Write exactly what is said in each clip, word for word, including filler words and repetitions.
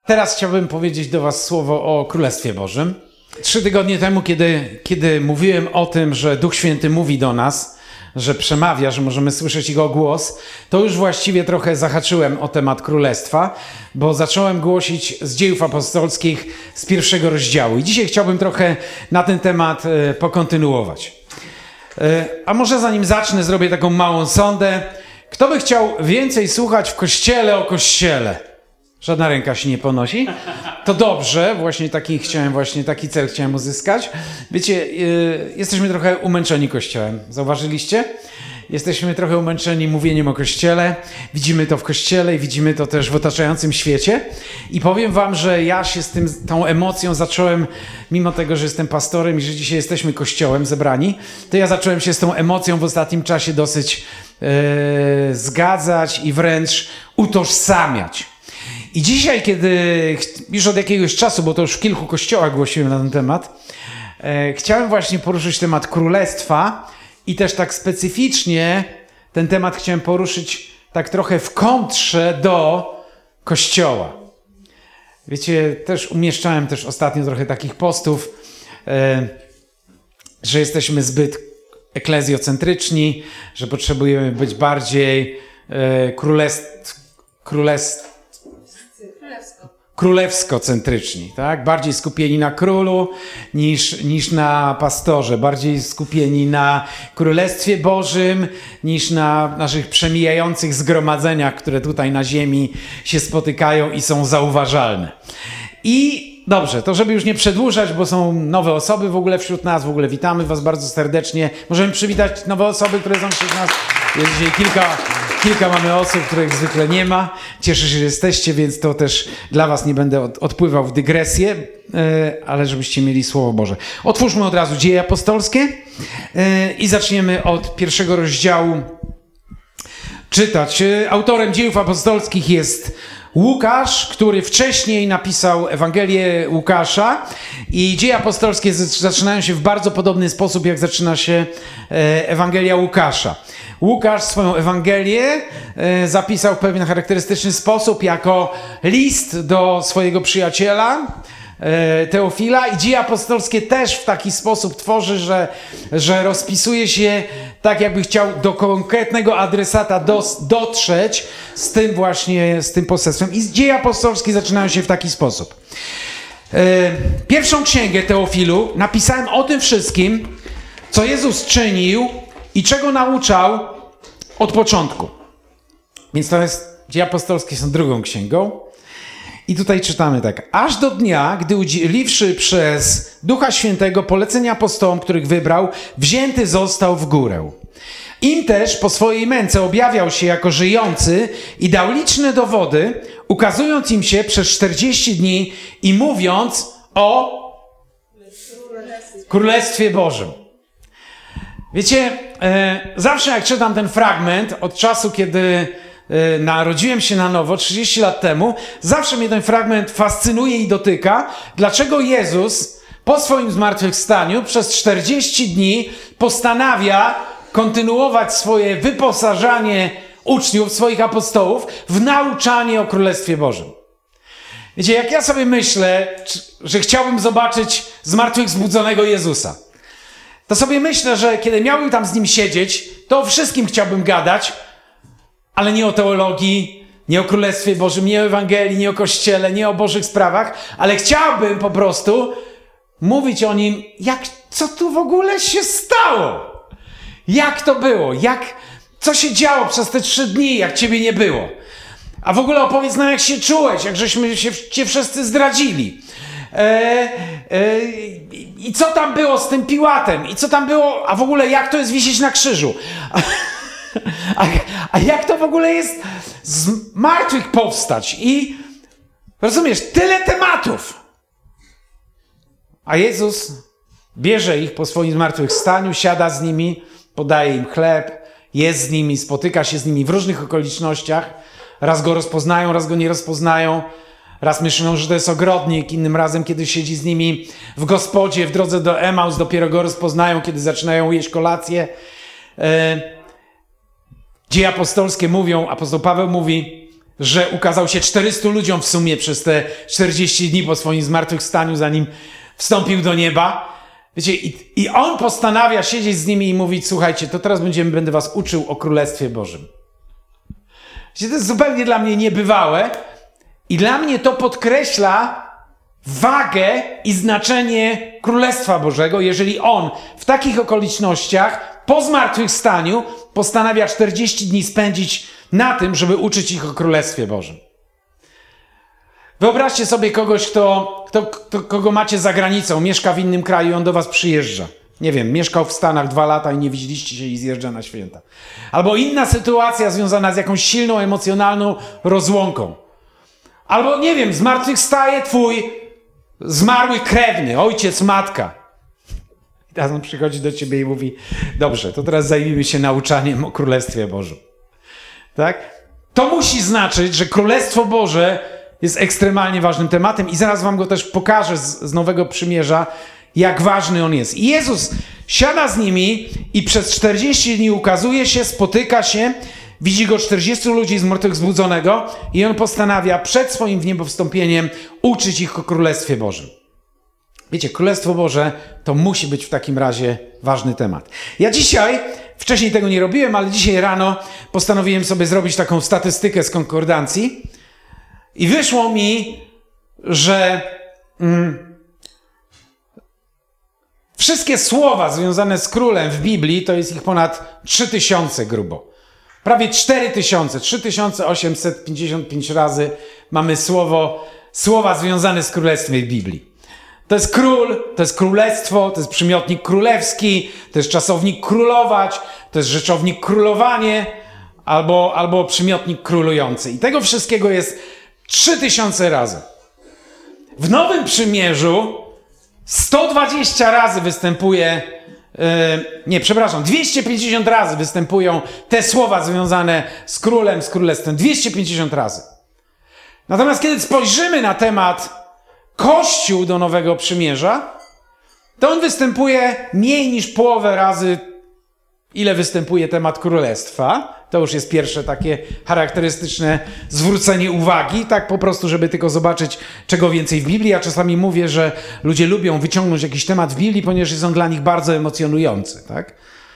Teraz chciałbym powiedzieć do was słowo o Królestwie Bożym. Trzy tygodnie temu, kiedy, kiedy mówiłem o tym, że Duch Święty mówi do nas, że przemawia, że możemy słyszeć Jego głos, to już właściwie trochę zahaczyłem o temat Królestwa, bo zacząłem głosić z Dziejów Apostolskich z pierwszego rozdziału. I dzisiaj chciałbym trochę na ten temat e, pokontynuować. E, a może zanim zacznę, zrobię taką małą sondę. Kto by chciał więcej słuchać w Kościele o Kościele? Żadna ręka się nie ponosi. To dobrze, właśnie taki chciałem, właśnie taki cel chciałem uzyskać. Wiecie, yy, jesteśmy trochę umęczeni Kościołem. Zauważyliście? Jesteśmy trochę umęczeni mówieniem o Kościele. Widzimy to w Kościele i widzimy to też w otaczającym świecie. I powiem wam, że ja się z tym, tą emocją zacząłem, mimo tego, że jestem pastorem i że dzisiaj jesteśmy Kościołem zebrani, to ja zacząłem się z tą emocją w ostatnim czasie dosyć yy, zgadzać i wręcz utożsamiać. I dzisiaj, kiedy już od jakiegoś czasu, bo to już w kilku kościołach głosiłem na ten temat, e, chciałem właśnie poruszyć temat królestwa i też tak specyficznie ten temat chciałem poruszyć tak trochę w kontrze do kościoła. Wiecie, też umieszczałem też ostatnio trochę takich postów, e, że jesteśmy zbyt eklezjocentryczni, że potrzebujemy być bardziej e, królestw, królestw królewsko-centryczni, tak? Bardziej skupieni na królu niż, niż na pastorze, bardziej skupieni na Królestwie Bożym niż na naszych przemijających zgromadzeniach, które tutaj na ziemi się spotykają i są zauważalne. I dobrze, to żeby już nie przedłużać, bo są nowe osoby w ogóle wśród nas, w ogóle witamy was bardzo serdecznie. Możemy przywitać nowe osoby, które są wśród nas. Jest dzisiaj kilka, kilka mamy osób, których zwykle nie ma. Cieszę się, że jesteście, więc to też dla was nie będę od, odpływał w dygresję, yy, ale żebyście mieli Słowo Boże. Otwórzmy od razu Dzieje Apostolskie yy, i zaczniemy od pierwszego rozdziału czytać. Yy, autorem Dziejów Apostolskich jest Łukasz, który wcześniej napisał Ewangelię Łukasza i Dzieje Apostolskie zaczynają się w bardzo podobny sposób, jak zaczyna się Ewangelia Łukasza. Łukasz swoją Ewangelię zapisał w pewien charakterystyczny sposób jako list do swojego przyjaciela Teofila i Dzieje Apostolskie też w taki sposób tworzy, że, że rozpisuje się tak, jakby chciał do konkretnego adresata dos, dotrzeć z tym właśnie, z tym poselstwem. I Dzieje Apostolskie zaczynają się w taki sposób. Pierwszą księgę Teofilu napisałem o tym wszystkim, co Jezus czynił i czego nauczał od początku. Więc to jest, Dzieje Apostolskie są drugą księgą. I tutaj czytamy tak. Aż do dnia, gdy udzieliwszy przez Ducha Świętego polecenia apostołom, których wybrał, wzięty został w górę. Im też po swojej męce objawiał się jako żyjący i dał liczne dowody, ukazując im się przez czterdzieści dni i mówiąc o Królestwie Bożym. Wiecie, e, zawsze jak czytam ten fragment, od czasu, kiedy e, narodziłem się na nowo, trzydzieści lat temu, zawsze mnie ten fragment fascynuje i dotyka. Dlaczego Jezus po swoim zmartwychwstaniu przez czterdzieści dni postanawia kontynuować swoje wyposażanie uczniów, swoich apostołów w nauczanie o Królestwie Bożym. Wiecie, jak ja sobie myślę, że chciałbym zobaczyć zmartwychwzbudzonego Jezusa, to sobie myślę, że kiedy miałbym tam z nim siedzieć, to o wszystkim chciałbym gadać, ale nie o teologii, nie o Królestwie Bożym, nie o Ewangelii, nie o Kościele, nie o Bożych sprawach, ale chciałbym po prostu mówić o nim, jak, co tu w ogóle się stało? Jak to było? Jak, co się działo przez te trzy dni, jak ciebie nie było? A w ogóle opowiedz nam, jak się czułeś, jak żeśmy się, cię wszyscy zdradzili. E, e, I co tam było z tym Piłatem? I co tam było? A w ogóle jak to jest wisieć na krzyżu? A, a, a jak to w ogóle jest z martwych powstać? I rozumiesz, tyle tematów. A Jezus bierze ich po swoim zmartwychwstaniu, siada z nimi, podaje im chleb, jest z nimi, spotyka się z nimi w różnych okolicznościach. Raz go rozpoznają, raz go nie rozpoznają. Raz myślą, że to jest ogrodnik, innym razem, kiedy siedzi z nimi w gospodzie, w drodze do Emaus, dopiero go rozpoznają, kiedy zaczynają jeść kolację. Dzieje apostolskie mówią, apostoł Paweł mówi, że ukazał się czterystu ludziom w sumie przez te czterdzieści dni po swoim zmartwychwstaniu, zanim wstąpił do nieba. Wiecie, i, i on postanawia siedzieć z nimi i mówić, słuchajcie, to teraz będziemy, będę was uczył o Królestwie Bożym. Wiecie, to jest zupełnie dla mnie niebywałe i dla mnie to podkreśla wagę i znaczenie Królestwa Bożego, jeżeli on w takich okolicznościach po zmartwychwstaniu postanawia czterdzieści dni spędzić na tym, żeby uczyć ich o Królestwie Bożym. Wyobraźcie sobie kogoś, kto, kto, kto, kogo macie za granicą, mieszka w innym kraju i on do was przyjeżdża. Nie wiem, mieszkał w Stanach dwa lata i nie widzieliście się i zjeżdża na święta. Albo inna sytuacja związana z jakąś silną, emocjonalną rozłąką. Albo, nie wiem, zmartwychwstaje twój zmarły krewny, ojciec, matka. I teraz on przychodzi do ciebie i mówi, dobrze, to teraz zajmijmy się nauczaniem o Królestwie Bożym. Tak? To musi znaczyć, że Królestwo Boże jest ekstremalnie ważnym tematem i zaraz wam go też pokażę z, z Nowego Przymierza, jak ważny on jest. I Jezus siada z nimi i przez czterdzieści dni ukazuje się, spotyka się, widzi go czterdziestu ludzi zmartwychwzbudzonego i on postanawia przed swoim wniebowstąpieniem uczyć ich o Królestwie Bożym. Wiecie, Królestwo Boże to musi być w takim razie ważny temat. Ja dzisiaj, wcześniej tego nie robiłem, ale dzisiaj rano postanowiłem sobie zrobić taką statystykę z konkordancji i wyszło mi, że mm, wszystkie słowa związane z królem w Biblii to jest ich ponad trzy tysiące grubo. Prawie cztery tysiące, trzy tysiące osiemset pięćdziesiąt pięć razy mamy słowo, słowa związane z królestwem w Biblii. To jest król, to jest królestwo, to jest przymiotnik królewski, to jest czasownik królować, to jest rzeczownik królowanie albo, albo przymiotnik królujący. I tego wszystkiego jest trzy tysiące razy. W Nowym Przymierzu sto dwadzieścia razy występuje, yy, nie, przepraszam, dwieście pięćdziesiąt razy występują te słowa związane z królem, z królestwem. dwieście pięćdziesiąt razy. Natomiast kiedy spojrzymy na temat Kościół do Nowego Przymierza, to on występuje mniej niż połowę razy, ile występuje temat królestwa. To już jest pierwsze takie charakterystyczne zwrócenie uwagi, tak po prostu, żeby tylko zobaczyć, czego więcej w Biblii. Ja czasami mówię, że ludzie lubią wyciągnąć jakiś temat w Biblii, ponieważ jest on dla nich bardzo emocjonujący, tak?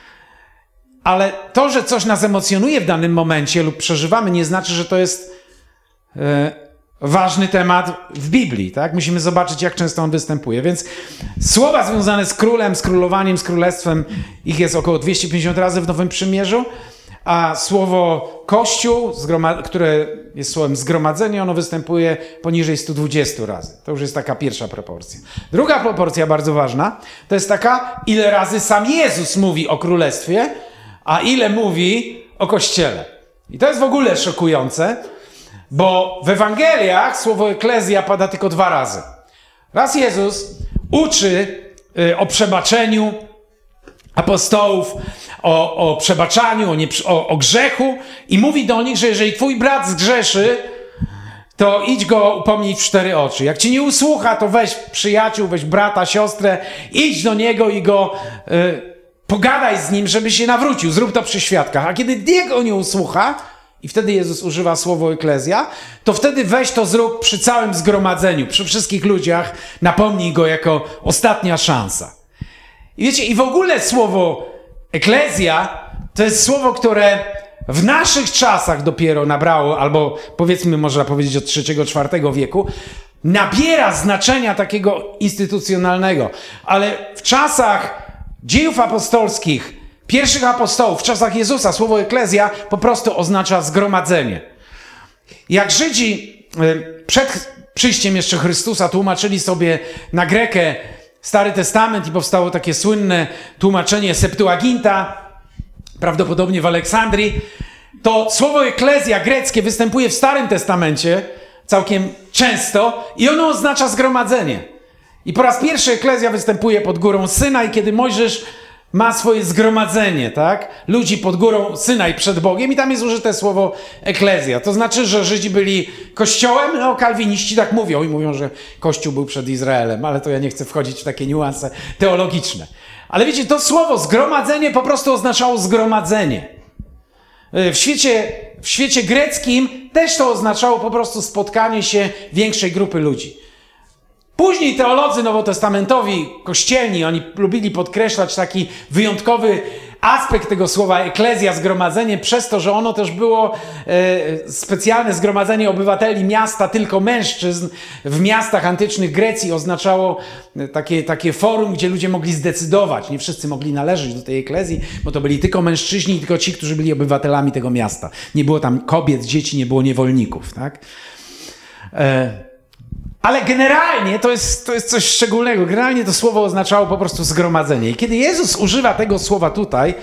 Ale to, że coś nas emocjonuje w danym momencie lub przeżywamy, nie znaczy, że to jest e, ważny temat w Biblii, tak? Musimy zobaczyć, jak często on występuje. Więc słowa związane z królem, z królowaniem, z królestwem, ich jest około dwieście pięćdziesiąt razy w Nowym Przymierzu, a słowo Kościół, które jest słowem zgromadzenie, ono występuje poniżej stu dwudziestu razy. To już jest taka pierwsza proporcja. Druga proporcja, bardzo ważna, to jest taka, ile razy sam Jezus mówi o królestwie, a ile mówi o Kościele. I to jest w ogóle szokujące, bo w Ewangeliach słowo eklezja pada tylko dwa razy. Raz Jezus uczy y, o przebaczeniu apostołów, o, o przebaczaniu, o, nie, o, o grzechu i mówi do nich, że jeżeli twój brat zgrzeszy, to idź go upomnij w cztery oczy. Jak ci nie usłucha, to weź przyjaciół, weź brata, siostrę, idź do niego i go y, pogadaj z nim, żeby się nawrócił. Zrób to przy świadkach. A kiedy niego nie usłucha, i wtedy Jezus używa słowo eklezja, to wtedy weź to zrób przy całym zgromadzeniu, przy wszystkich ludziach, napomnij go jako ostatnia szansa. I wiecie, i w ogóle słowo eklezja to jest słowo, które w naszych czasach dopiero nabrało, albo powiedzmy, można powiedzieć od trzeciego, czwartego wieku, nabiera znaczenia takiego instytucjonalnego. Ale w czasach dziejów apostolskich, pierwszych apostołów, w czasach Jezusa, słowo eklezja po prostu oznacza zgromadzenie. Jak Żydzi przed przyjściem jeszcze Chrystusa tłumaczyli sobie na grekę Stary Testament i powstało takie słynne tłumaczenie Septuaginta, prawdopodobnie w Aleksandrii, to słowo eklezja greckie występuje w Starym Testamencie całkiem często i ono oznacza zgromadzenie. I po raz pierwszy eklezja występuje pod górą Synaj, kiedy Mojżesz ma swoje zgromadzenie, tak? Ludzi pod górą Synaj przed Bogiem i tam jest użyte słowo eklezja. To znaczy, że Żydzi byli kościołem, no kalwiniści tak mówią i mówią, że Kościół był przed Izraelem, ale to ja nie chcę wchodzić w takie niuanse teologiczne. Ale wiecie, to słowo zgromadzenie po prostu oznaczało zgromadzenie. W świecie, w świecie greckim też to oznaczało po prostu spotkanie się większej grupy ludzi. Później teolodzy nowotestamentowi, kościelni, oni lubili podkreślać taki wyjątkowy aspekt tego słowa eklezja, zgromadzenie, przez to, że ono też było e, specjalne zgromadzenie obywateli miasta, tylko mężczyzn. W miastach antycznych Grecji oznaczało takie, takie forum, gdzie ludzie mogli zdecydować. Nie wszyscy mogli należeć do tej eklezji, bo to byli tylko mężczyźni, tylko ci, którzy byli obywatelami tego miasta. Nie było tam kobiet, dzieci, nie było niewolników, tak? E, Ale generalnie to jest, to jest coś szczególnego. Generalnie to słowo oznaczało po prostu zgromadzenie. I kiedy Jezus używa tego słowa tutaj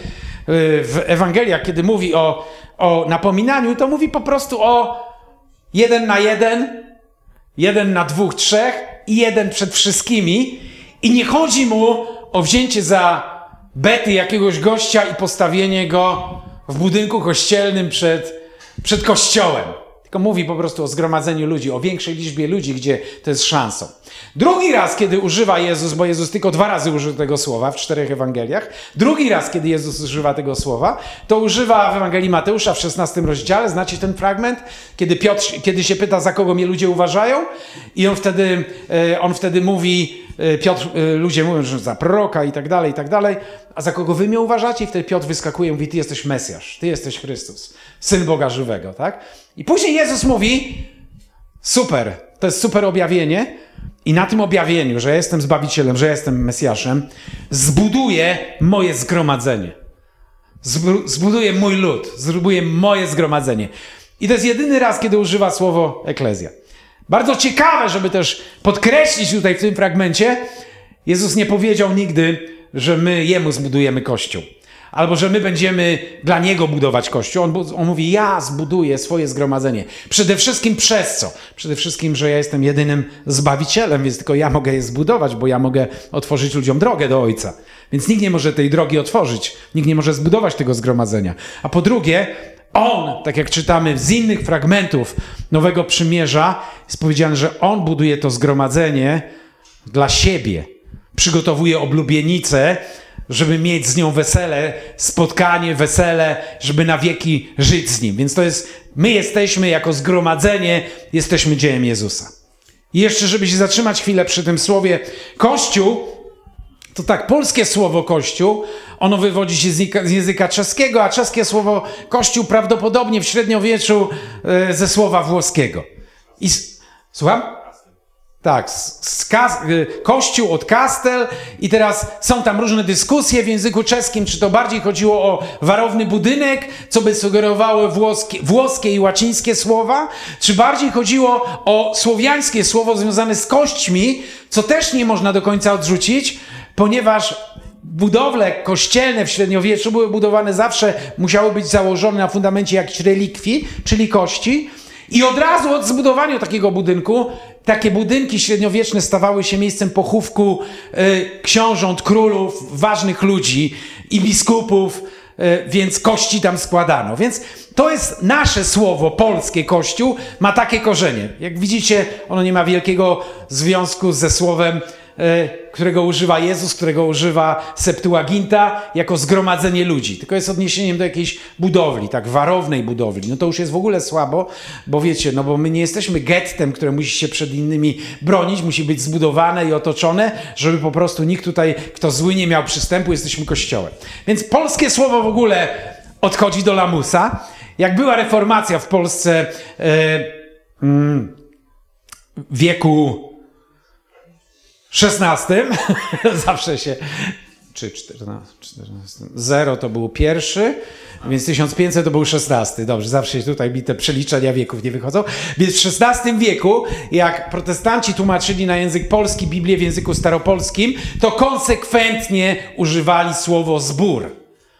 w Ewangeliach, kiedy mówi o, o napominaniu, to mówi po prostu o jeden na jeden, jeden na dwóch, trzech i jeden przed wszystkimi. I nie chodzi mu o wzięcie za bety jakiegoś gościa i postawienie go w budynku kościelnym przed, przed kościołem. Tylko mówi po prostu o zgromadzeniu ludzi, o większej liczbie ludzi, gdzie to jest szansą. Drugi raz, kiedy używa Jezus, bo Jezus tylko dwa razy użył tego słowa w czterech Ewangeliach, drugi raz, kiedy Jezus używa tego słowa, to używa w Ewangelii Mateusza w szesnastym rozdziale, znacie ten fragment, kiedy Piotr, kiedy się pyta, za kogo mnie ludzie uważają, i on wtedy, on wtedy mówi, Piotr, ludzie mówią, że za proroka i tak dalej, i tak dalej, a za kogo wy mnie uważacie? I wtedy Piotr wyskakuje i mówi, ty jesteś Mesjasz, ty jesteś Chrystus, Syn Boga żywego, tak? I później Jezus mówi, super, to jest super objawienie i na tym objawieniu, że ja jestem Zbawicielem, że ja jestem Mesjaszem, zbuduję moje zgromadzenie. Zbuduję mój lud, zbuduję moje zgromadzenie. I to jest jedyny raz, kiedy używa słowo eklezja. Bardzo ciekawe, żeby też podkreślić tutaj w tym fragmencie, Jezus nie powiedział nigdy, że my Jemu zbudujemy Kościół. Albo że my będziemy dla Niego budować Kościół. On, on mówi, ja zbuduję swoje zgromadzenie. Przede wszystkim przez co? Przede wszystkim, że ja jestem jedynym Zbawicielem, więc tylko ja mogę je zbudować, bo ja mogę otworzyć ludziom drogę do Ojca. Więc nikt nie może tej drogi otworzyć. Nikt nie może zbudować tego zgromadzenia. A po drugie, On, tak jak czytamy z innych fragmentów Nowego Przymierza, jest powiedziane, że On buduje to zgromadzenie dla siebie. Przygotowuje oblubienicę, żeby mieć z nią wesele, spotkanie, wesele, żeby na wieki żyć z Nim. Więc to jest, my jesteśmy jako zgromadzenie, jesteśmy dziełem Jezusa. I jeszcze, żeby się zatrzymać chwilę przy tym słowie Kościół, to tak, polskie słowo Kościół, ono wywodzi się z języka, z języka czeskiego, a czeskie słowo Kościół prawdopodobnie w średniowieczu e, ze słowa włoskiego. I, słucham? Tak, z, kas, kościół od kastel i teraz są tam różne dyskusje w języku czeskim, czy to bardziej chodziło o warowny budynek, co by sugerowało włoskie, włoskie i łacińskie słowa, czy bardziej chodziło o słowiańskie słowo związane z kośćmi, co też nie można do końca odrzucić, ponieważ budowle kościelne w średniowieczu były budowane zawsze, musiały być założone na fundamencie jakichś relikwii, czyli kości. I od razu od zbudowania takiego budynku, takie budynki średniowieczne stawały się miejscem pochówku y, książąt, królów, ważnych ludzi i biskupów, y, więc kości tam składano. Więc to jest nasze słowo, polskie Kościół, ma takie korzenie. Jak widzicie, ono nie ma wielkiego związku ze słowem, którego używa Jezus, którego używa Septuaginta jako zgromadzenie ludzi. Tylko jest odniesieniem do jakiejś budowli, tak, warownej budowli. No to już jest w ogóle słabo, bo wiecie, no bo my nie jesteśmy gettem, które musi się przed innymi bronić, musi być zbudowane i otoczone, żeby po prostu nikt tutaj, kto zły, nie miał przystępu, jesteśmy kościołem. Więc polskie słowo w ogóle odchodzi do lamusa. Jak była reformacja w Polsce e, mm, w wieku szesnastym, zawsze się, czy czternasty, czternasty, zero to był pierwszy, więc tysiąc pięćset to był szesnasty. Dobrze, zawsze się tutaj mi te przeliczenia wieków nie wychodzą. Więc w szesnastym wieku, jak protestanci tłumaczyli na język polski Biblię w języku staropolskim, to konsekwentnie używali słowo zbór.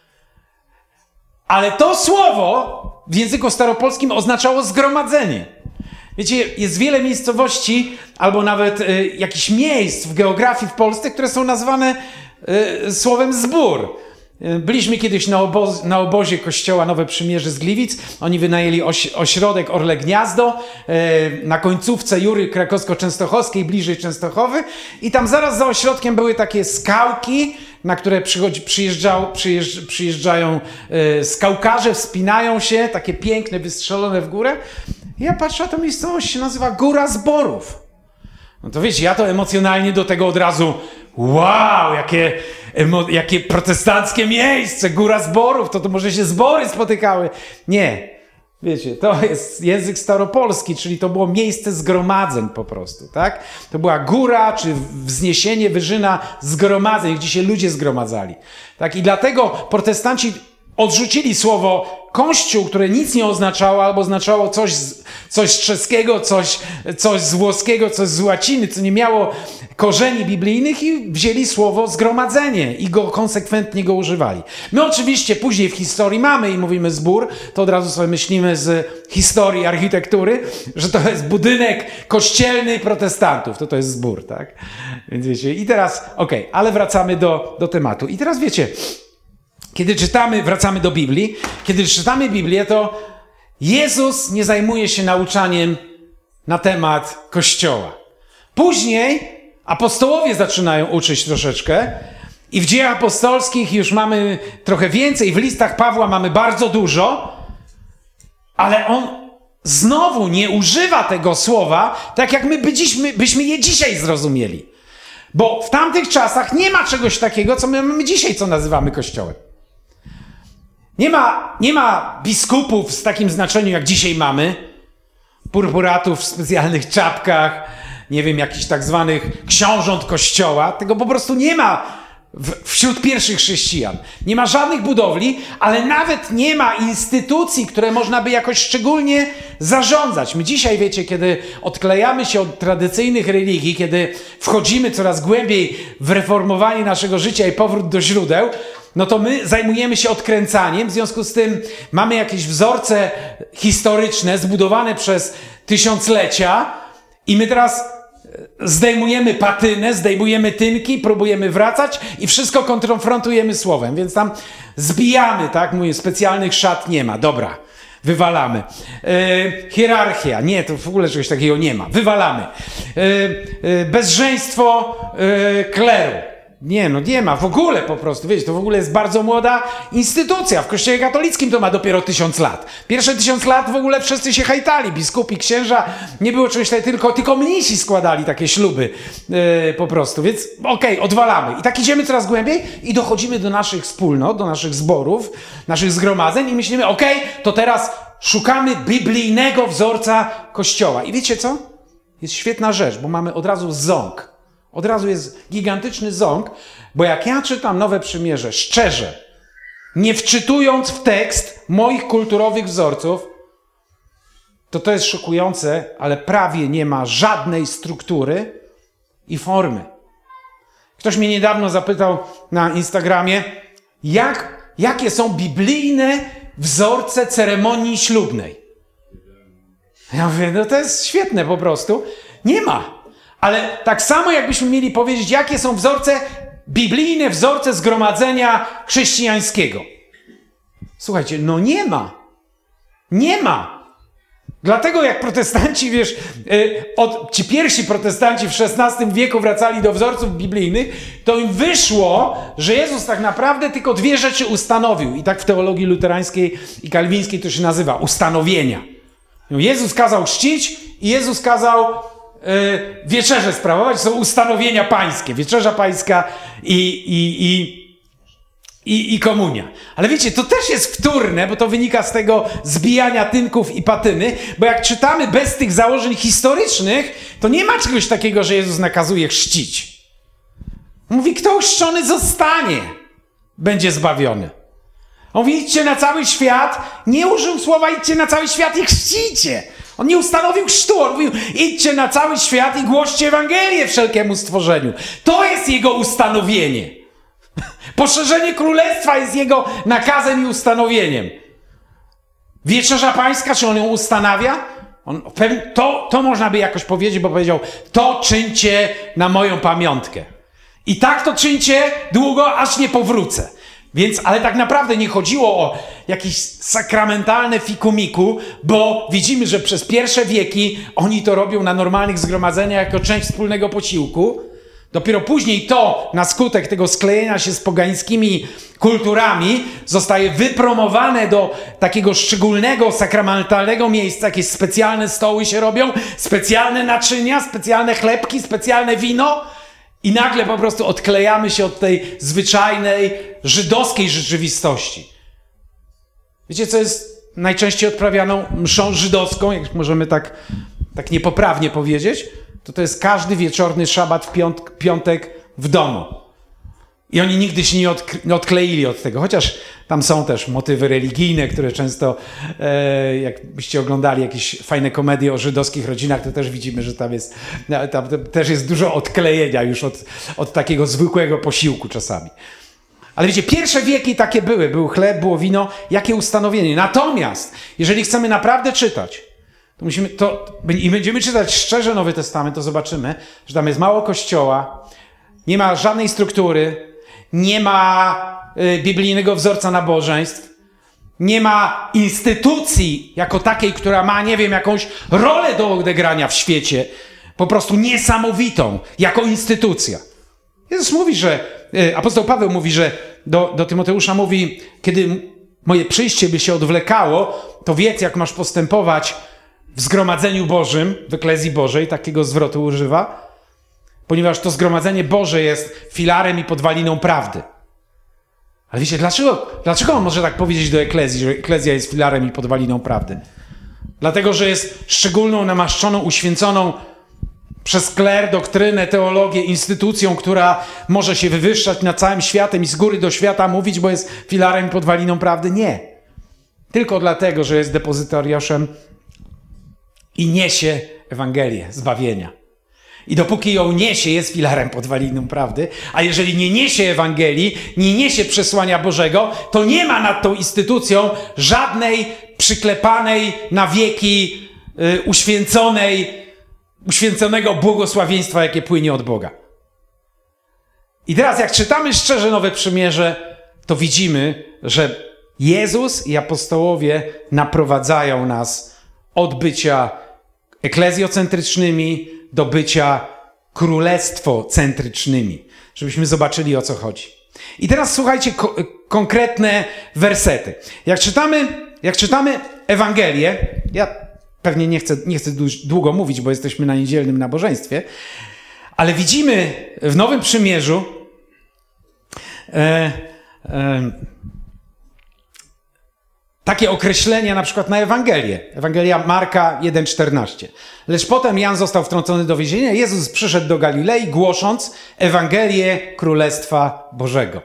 Ale to słowo w języku staropolskim oznaczało zgromadzenie. Wiecie, jest wiele miejscowości, albo nawet y, jakichś miejsc w geografii w Polsce, które są nazwane y, słowem zbór. Y, byliśmy kiedyś na, oboz, na obozie kościoła Nowe Przymierze z Gliwic. Oni wynajęli oś, ośrodek Orle Gniazdo y, na końcówce Jury Krakowsko-Częstochowskiej, bliżej Częstochowy. I tam zaraz za ośrodkiem były takie skałki, na które przychodzi, przyjeżdżał, przyjeżdż, przyjeżdżają y, skałkarze, wspinają się, takie piękne, wystrzelone w górę. I ja patrzę, a ta miejscowość się nazywa Góra Zborów. No to wiecie, ja to emocjonalnie do tego od razu, wow, jakie, emo, jakie protestanckie miejsce, Góra Zborów, to to może się zbory spotykały. Nie. Wiecie, to jest język staropolski, czyli to było miejsce zgromadzeń po prostu, tak? To była góra, czy wzniesienie, wyżyna zgromadzeń, gdzie się ludzie zgromadzali. Tak? I dlatego protestanci odrzucili słowo kościół, które nic nie oznaczało, albo oznaczało coś z, coś z czeskiego, coś, coś z włoskiego, coś z łaciny, co nie miało korzeni biblijnych i wzięli słowo zgromadzenie i go konsekwentnie go używali. My oczywiście później w historii mamy i mówimy zbór, to od razu sobie myślimy z historii architektury, że to jest budynek kościelny protestantów, to to jest zbór, tak? Więc wiecie, i teraz, okej, okay, ale wracamy do, do tematu. I teraz wiecie, kiedy czytamy, wracamy do Biblii, kiedy czytamy Biblię, to Jezus nie zajmuje się nauczaniem na temat Kościoła. Później apostołowie zaczynają uczyć troszeczkę i w dziejach apostolskich już mamy trochę więcej, w listach Pawła mamy bardzo dużo, ale on znowu nie używa tego słowa tak, jak my byśmy, byśmy je dzisiaj zrozumieli. Bo w tamtych czasach nie ma czegoś takiego, co my mamy dzisiaj, co nazywamy Kościołem. Nie ma, nie ma biskupów w takim znaczeniu, jak dzisiaj mamy, purpuratów w specjalnych czapkach, nie wiem, jakichś tak zwanych książąt Kościoła. Tego po prostu nie ma w, wśród pierwszych chrześcijan. Nie ma żadnych budowli, ale nawet nie ma instytucji, które można by jakoś szczególnie zarządzać. My dzisiaj, wiecie, kiedy odklejamy się od tradycyjnych religii, kiedy wchodzimy coraz głębiej w reformowanie naszego życia i powrót do źródeł, no to my zajmujemy się odkręcaniem, w związku z tym mamy jakieś wzorce historyczne zbudowane przez tysiąclecia i my teraz zdejmujemy patynę, zdejmujemy tynki, próbujemy wracać i wszystko konfrontujemy słowem, więc tam zbijamy, tak? Mówię, specjalnych szat nie ma, dobra, wywalamy. Yy, hierarchia, nie, to w ogóle czegoś takiego nie ma, wywalamy. Yy, yy, bezżeństwo yy, kleru. Nie, no nie ma, w ogóle po prostu, wiecie, to w ogóle jest bardzo młoda instytucja. W Kościele katolickim to ma dopiero tysiąc lat. Pierwsze tysiąc lat w ogóle wszyscy się hajtali, biskupi, księża, nie było czegoś takiego, tylko, tylko mnisi składali takie śluby yy, po prostu, więc okej, okay, odwalamy. I tak idziemy coraz głębiej i dochodzimy do naszych wspólnot, do naszych zborów, naszych zgromadzeń i myślimy, okej, okay, to teraz szukamy biblijnego wzorca Kościoła. I wiecie co? Jest świetna rzecz, bo mamy od razu ząg. Od razu jest gigantyczny ząg, bo jak ja czytam Nowe Przymierze, szczerze, nie wczytując w tekst moich kulturowych wzorców, to to jest szokujące, ale prawie nie ma żadnej struktury i formy. Ktoś mnie niedawno zapytał na Instagramie, jak, jakie są biblijne wzorce ceremonii ślubnej. Ja mówię, no to jest świetne po prostu. Nie ma. Ale tak samo jakbyśmy mieli powiedzieć, jakie są wzorce, biblijne wzorce zgromadzenia chrześcijańskiego. Słuchajcie, no nie ma. Nie ma. Dlatego jak protestanci, wiesz, yy, od, ci pierwsi protestanci w szesnastym wieku wracali do wzorców biblijnych, to im wyszło, że Jezus tak naprawdę tylko dwie rzeczy ustanowił. I tak w teologii luterańskiej i kalwińskiej to się nazywa ustanowienia. Jezus kazał chrzcić i Jezus kazał Yy, wieczerzę sprawować, są ustanowienia pańskie, wieczerza pańska i, i, i, i, i komunia. Ale wiecie, to też jest wtórne, bo to wynika z tego zbijania tynków i patyny, bo jak czytamy bez tych założeń historycznych, to nie ma czegoś takiego, że Jezus nakazuje chrzcić. Mówi, kto chrzczony zostanie, będzie zbawiony. On mówi, idźcie na cały świat, nie użył słowa idźcie na cały świat i chrzcicie. On nie ustanowił chrztu, on mówił, idźcie na cały świat i głoście Ewangelię wszelkiemu stworzeniu. To jest jego ustanowienie. Poszerzenie królestwa jest jego nakazem i ustanowieniem. Wieczerza pańska, czy on ją ustanawia? On, to, to można by jakoś powiedzieć, bo powiedział, to czyńcie na moją pamiątkę. I tak to czyńcie długo, aż nie powrócę. Więc, ale tak naprawdę nie chodziło o jakieś sakramentalne fikumiku, bo widzimy, że przez pierwsze wieki oni to robią na normalnych zgromadzeniach jako część wspólnego posiłku. Dopiero później to, na skutek tego sklejenia się z pogańskimi kulturami, zostaje wypromowane do takiego szczególnego, sakramentalnego miejsca. Jakieś specjalne stoły się robią, specjalne naczynia, specjalne chlebki, specjalne wino i nagle po prostu odklejamy się od tej zwyczajnej, żydowskiej rzeczywistości. Wiecie, co jest najczęściej odprawianą mszą żydowską, jak możemy tak, tak niepoprawnie powiedzieć? To to jest każdy wieczorny szabat w piąt, piątek w domu. I oni nigdy się nie, odk- nie odkleili od tego, chociaż tam są też motywy religijne, które często, e, jakbyście oglądali jakieś fajne komedie o żydowskich rodzinach, to też widzimy, że tam jest, tam też jest dużo odklejenia już od, od takiego zwykłego posiłku czasami. Ale wiecie, pierwsze wieki takie były. Był chleb, było wino. Jakie ustanowienie. Natomiast, jeżeli chcemy naprawdę czytać, to musimy, to, i będziemy czytać szczerze Nowy Testament, to zobaczymy, że tam jest mało kościoła, nie ma żadnej struktury, nie ma y, biblijnego wzorca nabożeństw, nie ma instytucji jako takiej, która ma, nie wiem, jakąś rolę do odegrania w świecie, po prostu niesamowitą, jako instytucja. Jezus mówi, że, y, apostoł Paweł mówi, że do, do Tymoteusza mówi, kiedy moje przyjście by się odwlekało, to wiedz, jak masz postępować w zgromadzeniu Bożym, w eklezji Bożej, takiego zwrotu używa, ponieważ to zgromadzenie Boże jest filarem i podwaliną prawdy. Ale wiecie, dlaczego, dlaczego on może tak powiedzieć do eklezji, że eklezja jest filarem i podwaliną prawdy? Dlatego, że jest szczególną, namaszczoną, uświęconą przez kler, doktrynę, teologię, instytucją, która może się wywyższać nad całym światem i z góry do świata mówić, bo jest filarem i podwaliną prawdy? Nie. Tylko dlatego, że jest depozytariuszem i niesie Ewangelię zbawienia. I dopóki ją niesie, jest filarem podwaliną prawdy, a jeżeli nie niesie Ewangelii, nie niesie przesłania Bożego, to nie ma nad tą instytucją żadnej przyklepanej na wieki y, uświęconej, uświęconego błogosławieństwa, jakie płynie od Boga. I teraz jak czytamy szczerze Nowe Przymierze, to widzimy, że Jezus i apostołowie naprowadzają nas od bycia eklezjocentrycznymi do bycia królestwocentrycznymi, żebyśmy zobaczyli, o co chodzi. I teraz słuchajcie ko- konkretne wersety. Jak czytamy, jak czytamy Ewangelię, ja pewnie nie chcę, nie chcę długo mówić, bo jesteśmy na niedzielnym nabożeństwie, ale widzimy w Nowym Przymierzu e, e, takie określenie na przykład na Ewangelię. Ewangelia Marka jeden czternaście. Lecz potem Jan został wtrącony do więzienia. Jezus przyszedł do Galilei, głosząc Ewangelię Królestwa Bożego.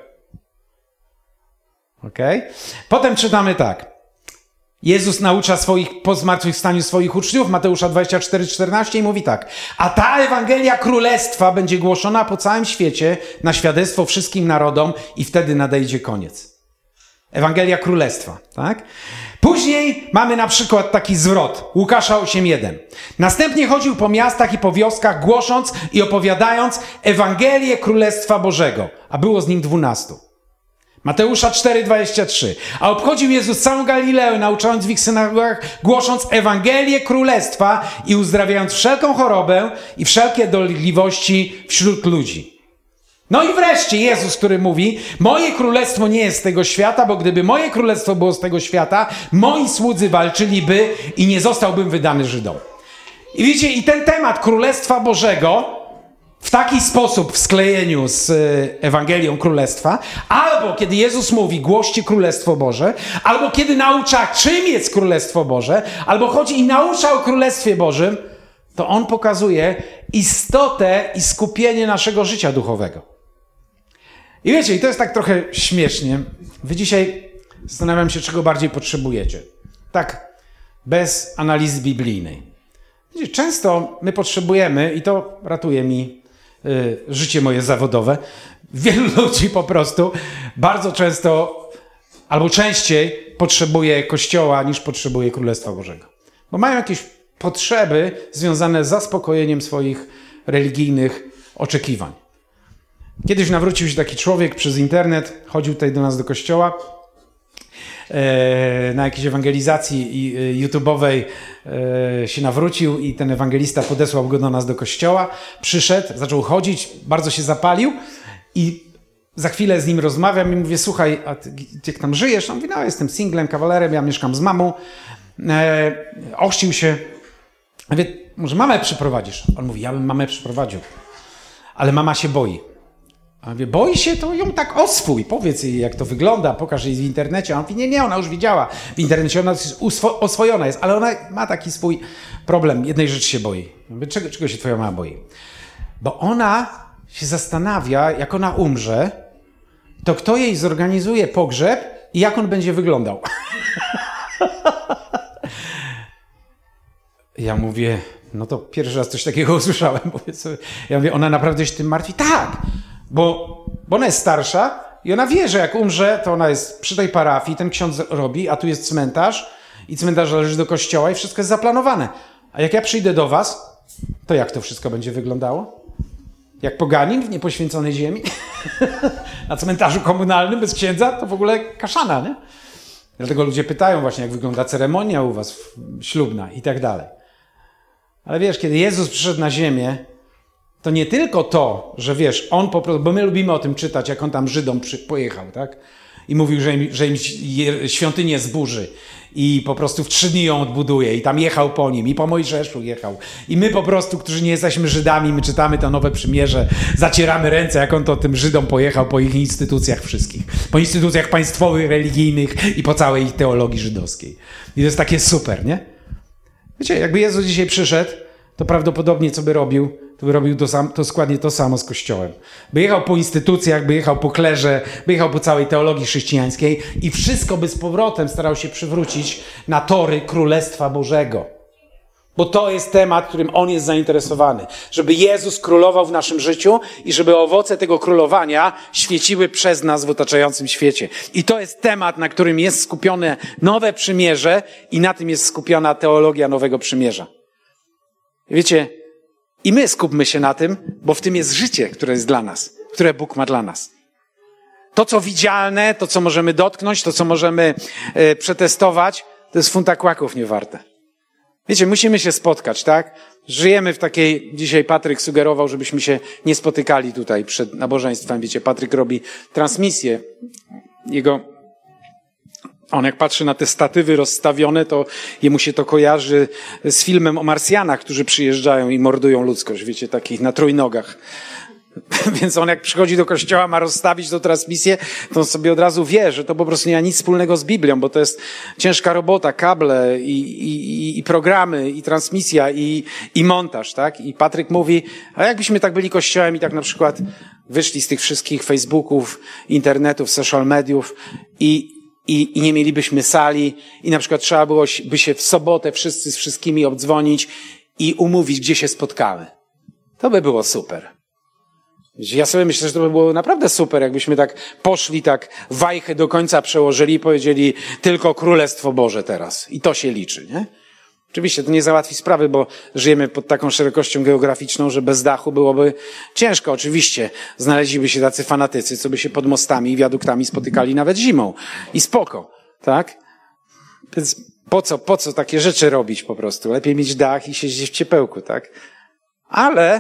Okay? Potem czytamy tak. Jezus naucza swoich, po zmartwychwstaniu swoich uczniów, Mateusza dwadzieścia cztery czternaście i mówi tak. A ta Ewangelia Królestwa będzie głoszona po całym świecie na świadectwo wszystkim narodom i wtedy nadejdzie koniec. Ewangelia Królestwa, tak? Później mamy na przykład taki zwrot, Łukasza osiem jeden. Następnie chodził po miastach i po wioskach, głosząc i opowiadając Ewangelię Królestwa Bożego, a było z nim dwunastu. Mateusza cztery dwadzieścia trzy. A obchodził Jezus całą Galileę, nauczając w ich synagogach, głosząc Ewangelię Królestwa i uzdrawiając wszelką chorobę i wszelkie dolegliwości wśród ludzi. No i wreszcie Jezus, który mówi, moje królestwo nie jest z tego świata, bo gdyby moje królestwo było z tego świata, moi słudzy walczyliby i nie zostałbym wydany Żydom. I widzicie, i ten temat Królestwa Bożego w taki sposób w sklejeniu z Ewangelią Królestwa, albo kiedy Jezus mówi, głoście Królestwo Boże, albo kiedy naucza, czym jest Królestwo Boże, albo chodzi i naucza o Królestwie Bożym, to on pokazuje istotę i skupienie naszego życia duchowego. I wiecie, i to jest tak trochę śmiesznie. Wy dzisiaj zastanawiam się, czego bardziej potrzebujecie. Tak, bez analizy biblijnej. Wiecie, często my potrzebujemy, i to ratuje mi y, życie moje zawodowe, wielu ludzi po prostu bardzo często, albo częściej potrzebuje Kościoła, niż potrzebuje Królestwa Bożego. Bo mają jakieś potrzeby związane z zaspokojeniem swoich religijnych oczekiwań. Kiedyś nawrócił się taki człowiek przez internet, chodził tutaj do nas do kościoła e, na jakiejś ewangelizacji e, YouTube'owej e, się nawrócił i ten ewangelista podesłał go do nas do kościoła. Przyszedł, zaczął chodzić, bardzo się zapalił i za chwilę z nim rozmawiam i mówię, słuchaj, a ty, ty jak tam żyjesz? On mówi, no jestem singlem, kawalerem, ja mieszkam z mamą. E, ochrzcił się. Ja mówię, może mamę przyprowadzisz? On mówi, ja bym mamę przyprowadził, ale mama się boi. A mówię, boi się, to ją tak oswój, powiedz jej, jak to wygląda, pokaż jej w internecie. A on mówi, nie, nie, ona już widziała w internecie, ona jest uswo- oswojona jest, ale ona ma taki swój problem, jednej rzeczy się boi. Ja mówię, czego, czego się twoja mama boi? Bo ona się zastanawia, jak ona umrze, to kto jej zorganizuje pogrzeb i jak on będzie wyglądał. Ja mówię, no to pierwszy raz coś takiego usłyszałem. Mówię sobie, ja mówię, ona naprawdę się tym martwi? Tak, bo, bo ona jest starsza i ona wie, że jak umrze, to ona jest przy tej parafii, ten ksiądz robi, a tu jest cmentarz i cmentarz należy do kościoła i wszystko jest zaplanowane. A jak ja przyjdę do was, to jak to wszystko będzie wyglądało? Jak poganin w niepoświęconej ziemi? Na cmentarzu komunalnym bez księdza? To w ogóle kaszana, nie? Dlatego ludzie pytają właśnie, jak wygląda ceremonia u was ślubna i tak dalej. Ale wiesz, kiedy Jezus przyszedł na ziemię, to nie tylko to, że wiesz, on po prostu, bo my lubimy o tym czytać, jak on tam Żydom przy, pojechał, tak? I mówił, że im, że im świątynię zburzy i po prostu w trzy dni ją odbuduje i tam jechał po nim i po Mojżeszu jechał. I my po prostu, którzy nie jesteśmy Żydami, my czytamy to Nowe Przymierze, zacieramy ręce, jak on to tym Żydom pojechał po ich instytucjach wszystkich. Po instytucjach państwowych, religijnych i po całej ich teologii żydowskiej. I to jest takie super, nie? Wiecie, jakby Jezus dzisiaj przyszedł, to prawdopodobnie co by robił? To by robił to, sam, to składnie to samo z Kościołem. By jechał po instytucjach, by jechał po klerze, by jechał po całej teologii chrześcijańskiej i wszystko by z powrotem starał się przywrócić na tory Królestwa Bożego. Bo to jest temat, którym on jest zainteresowany. Żeby Jezus królował w naszym życiu i żeby owoce tego królowania świeciły przez nas w otaczającym świecie. I to jest temat, na którym jest skupione Nowe Przymierze i na tym jest skupiona teologia Nowego Przymierza. Wiecie, i my skupmy się na tym, bo w tym jest życie, które jest dla nas, które Bóg ma dla nas. To, co widzialne, to, co możemy dotknąć, to, co możemy e, przetestować, to jest funta kłaków niewarte. Wiecie, musimy się spotkać, tak? Żyjemy w takiej, dzisiaj Patryk sugerował, żebyśmy się nie spotykali tutaj przed nabożeństwem. Wiecie, Patryk robi transmisję. Jego, on jak patrzy na te statywy rozstawione, to jemu się to kojarzy z filmem o Marsjanach, którzy przyjeżdżają i mordują ludzkość, wiecie, takich na trójnogach. Więc on jak przychodzi do kościoła, ma rozstawić tą transmisję, to on sobie od razu wie, że to po prostu nie ma nic wspólnego z Biblią, bo to jest ciężka robota, kable i, i, i programy, i transmisja, i, i montaż, tak? I Patryk mówi, a jakbyśmy tak byli kościołem i tak na przykład wyszli z tych wszystkich Facebooków, internetów, social mediów i, i, i nie mielibyśmy sali i na przykład trzeba było by się w sobotę wszyscy z wszystkimi obdzwonić i umówić, gdzie się spotkamy. To by było super. Ja sobie myślę, że to by było naprawdę super, jakbyśmy tak poszli, tak wajchę do końca przełożyli i powiedzieli tylko Królestwo Boże teraz. I to się liczy, nie? Oczywiście to nie załatwi sprawy, bo żyjemy pod taką szerokością geograficzną, że bez dachu byłoby ciężko. Oczywiście znaleźliby się tacy fanatycy, co by się pod mostami i wiaduktami spotykali nawet zimą. I spoko, tak? Więc po co, po co takie rzeczy robić po prostu? Lepiej mieć dach i siedzieć w ciepełku, tak? Ale,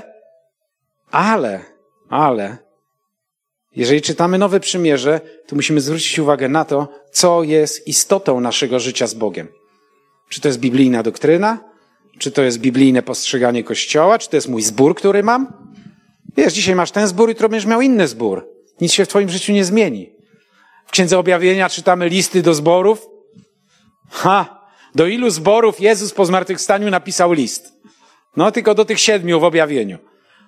ale... Ale jeżeli czytamy Nowe Przymierze, to musimy zwrócić uwagę na to, co jest istotą naszego życia z Bogiem. Czy to jest biblijna doktryna? Czy to jest biblijne postrzeganie Kościoła? Czy to jest mój zbór, który mam? Wiesz, dzisiaj masz ten zbór, jutro będziesz miał inny zbór. Nic się w twoim życiu nie zmieni. W Księdze Objawienia czytamy listy do zborów. Ha! Do ilu zborów Jezus po zmartwychwstaniu napisał list? No tylko do tych siedmiu w Objawieniu.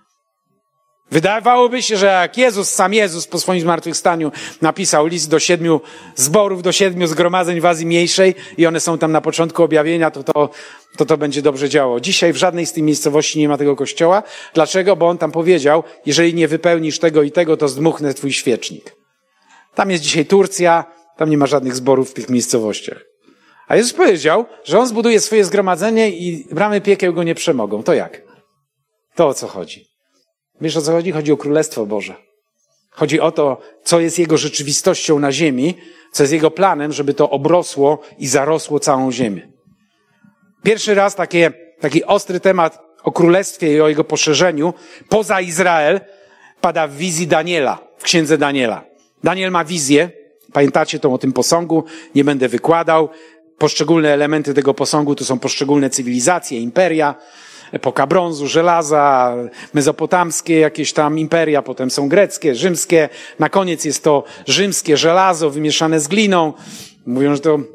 Wydawałoby się, że jak Jezus, sam Jezus po swoim zmartwychwstaniu napisał list do siedmiu zborów, do siedmiu zgromadzeń w Azji Mniejszej i one są tam na początku objawienia, to to, to to będzie dobrze działało. Dzisiaj w żadnej z tych miejscowości nie ma tego kościoła. Dlaczego? Bo on tam powiedział, jeżeli nie wypełnisz tego i tego, to zdmuchnę twój świecznik. Tam jest dzisiaj Turcja, tam nie ma żadnych zborów w tych miejscowościach. A Jezus powiedział, że on zbuduje swoje zgromadzenie i bramy piekieł go nie przemogą. To jak? To o co chodzi? Wiesz, o co chodzi? Chodzi o Królestwo Boże. Chodzi o to, co jest Jego rzeczywistością na ziemi, co jest Jego planem, żeby to obrosło i zarosło całą ziemię. Pierwszy raz takie, taki ostry temat o królestwie i o jego poszerzeniu poza Izrael pada w wizji Daniela, w księdze Daniela. Daniel ma wizję, pamiętacie tą o tym posągu, nie będę wykładał. Poszczególne elementy tego posągu to są poszczególne cywilizacje, imperia, epoka brązu, żelaza, mezopotamskie jakieś tam imperia, potem są greckie, rzymskie, na koniec jest to rzymskie żelazo wymieszane z gliną. Mówią, że to,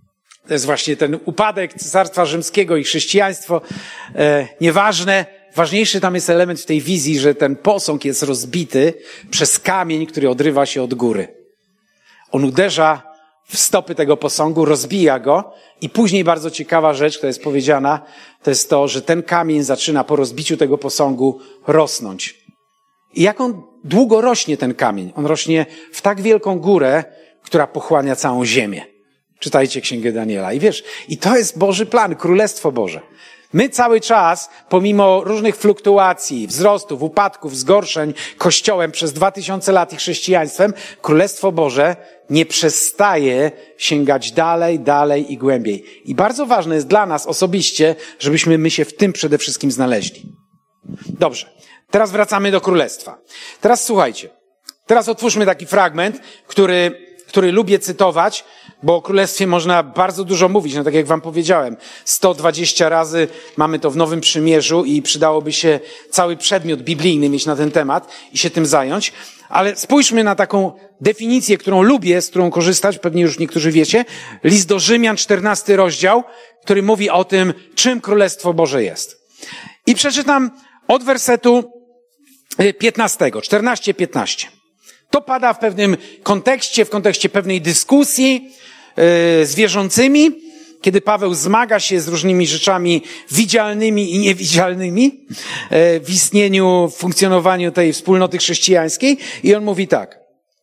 to jest właśnie ten upadek Cesarstwa Rzymskiego i chrześcijaństwo. E, nieważne, ważniejszy tam jest element w tej wizji, że ten posąg jest rozbity przez kamień, który odrywa się od góry. On uderza w stopy tego posągu, rozbija go i później bardzo ciekawa rzecz, która jest powiedziana, to jest to, że ten kamień zaczyna po rozbiciu tego posągu rosnąć. I jak on długo rośnie, ten kamień? On rośnie w tak wielką górę, która pochłania całą ziemię. Czytajcie Księgę Daniela. I wiesz, i to jest Boży plan, Królestwo Boże. My cały czas, pomimo różnych fluktuacji, wzrostów, upadków, zgorszeń Kościołem przez dwa tysiące lat i chrześcijaństwem, Królestwo Boże nie przestaje sięgać dalej, dalej i głębiej. I bardzo ważne jest dla nas osobiście, żebyśmy my się w tym przede wszystkim znaleźli. Dobrze, teraz wracamy do Królestwa. Teraz słuchajcie, teraz otwórzmy taki fragment, który... który lubię cytować, bo o Królestwie można bardzo dużo mówić. No tak jak wam powiedziałem, sto dwadzieścia razy mamy to w Nowym Przymierzu i przydałoby się cały przedmiot biblijny mieć na ten temat i się tym zająć. Ale spójrzmy na taką definicję, którą lubię, z którą korzystać, pewnie już niektórzy wiecie. List do Rzymian, czternasty rozdział, który mówi o tym, czym Królestwo Boże jest. I przeczytam od wersetu piętnastego, czternaście piętnaście. To pada w pewnym kontekście, w kontekście pewnej dyskusji yy, z wierzącymi, kiedy Paweł zmaga się z różnymi rzeczami widzialnymi i niewidzialnymi yy, w istnieniu, w funkcjonowaniu tej wspólnoty chrześcijańskiej. I on mówi tak.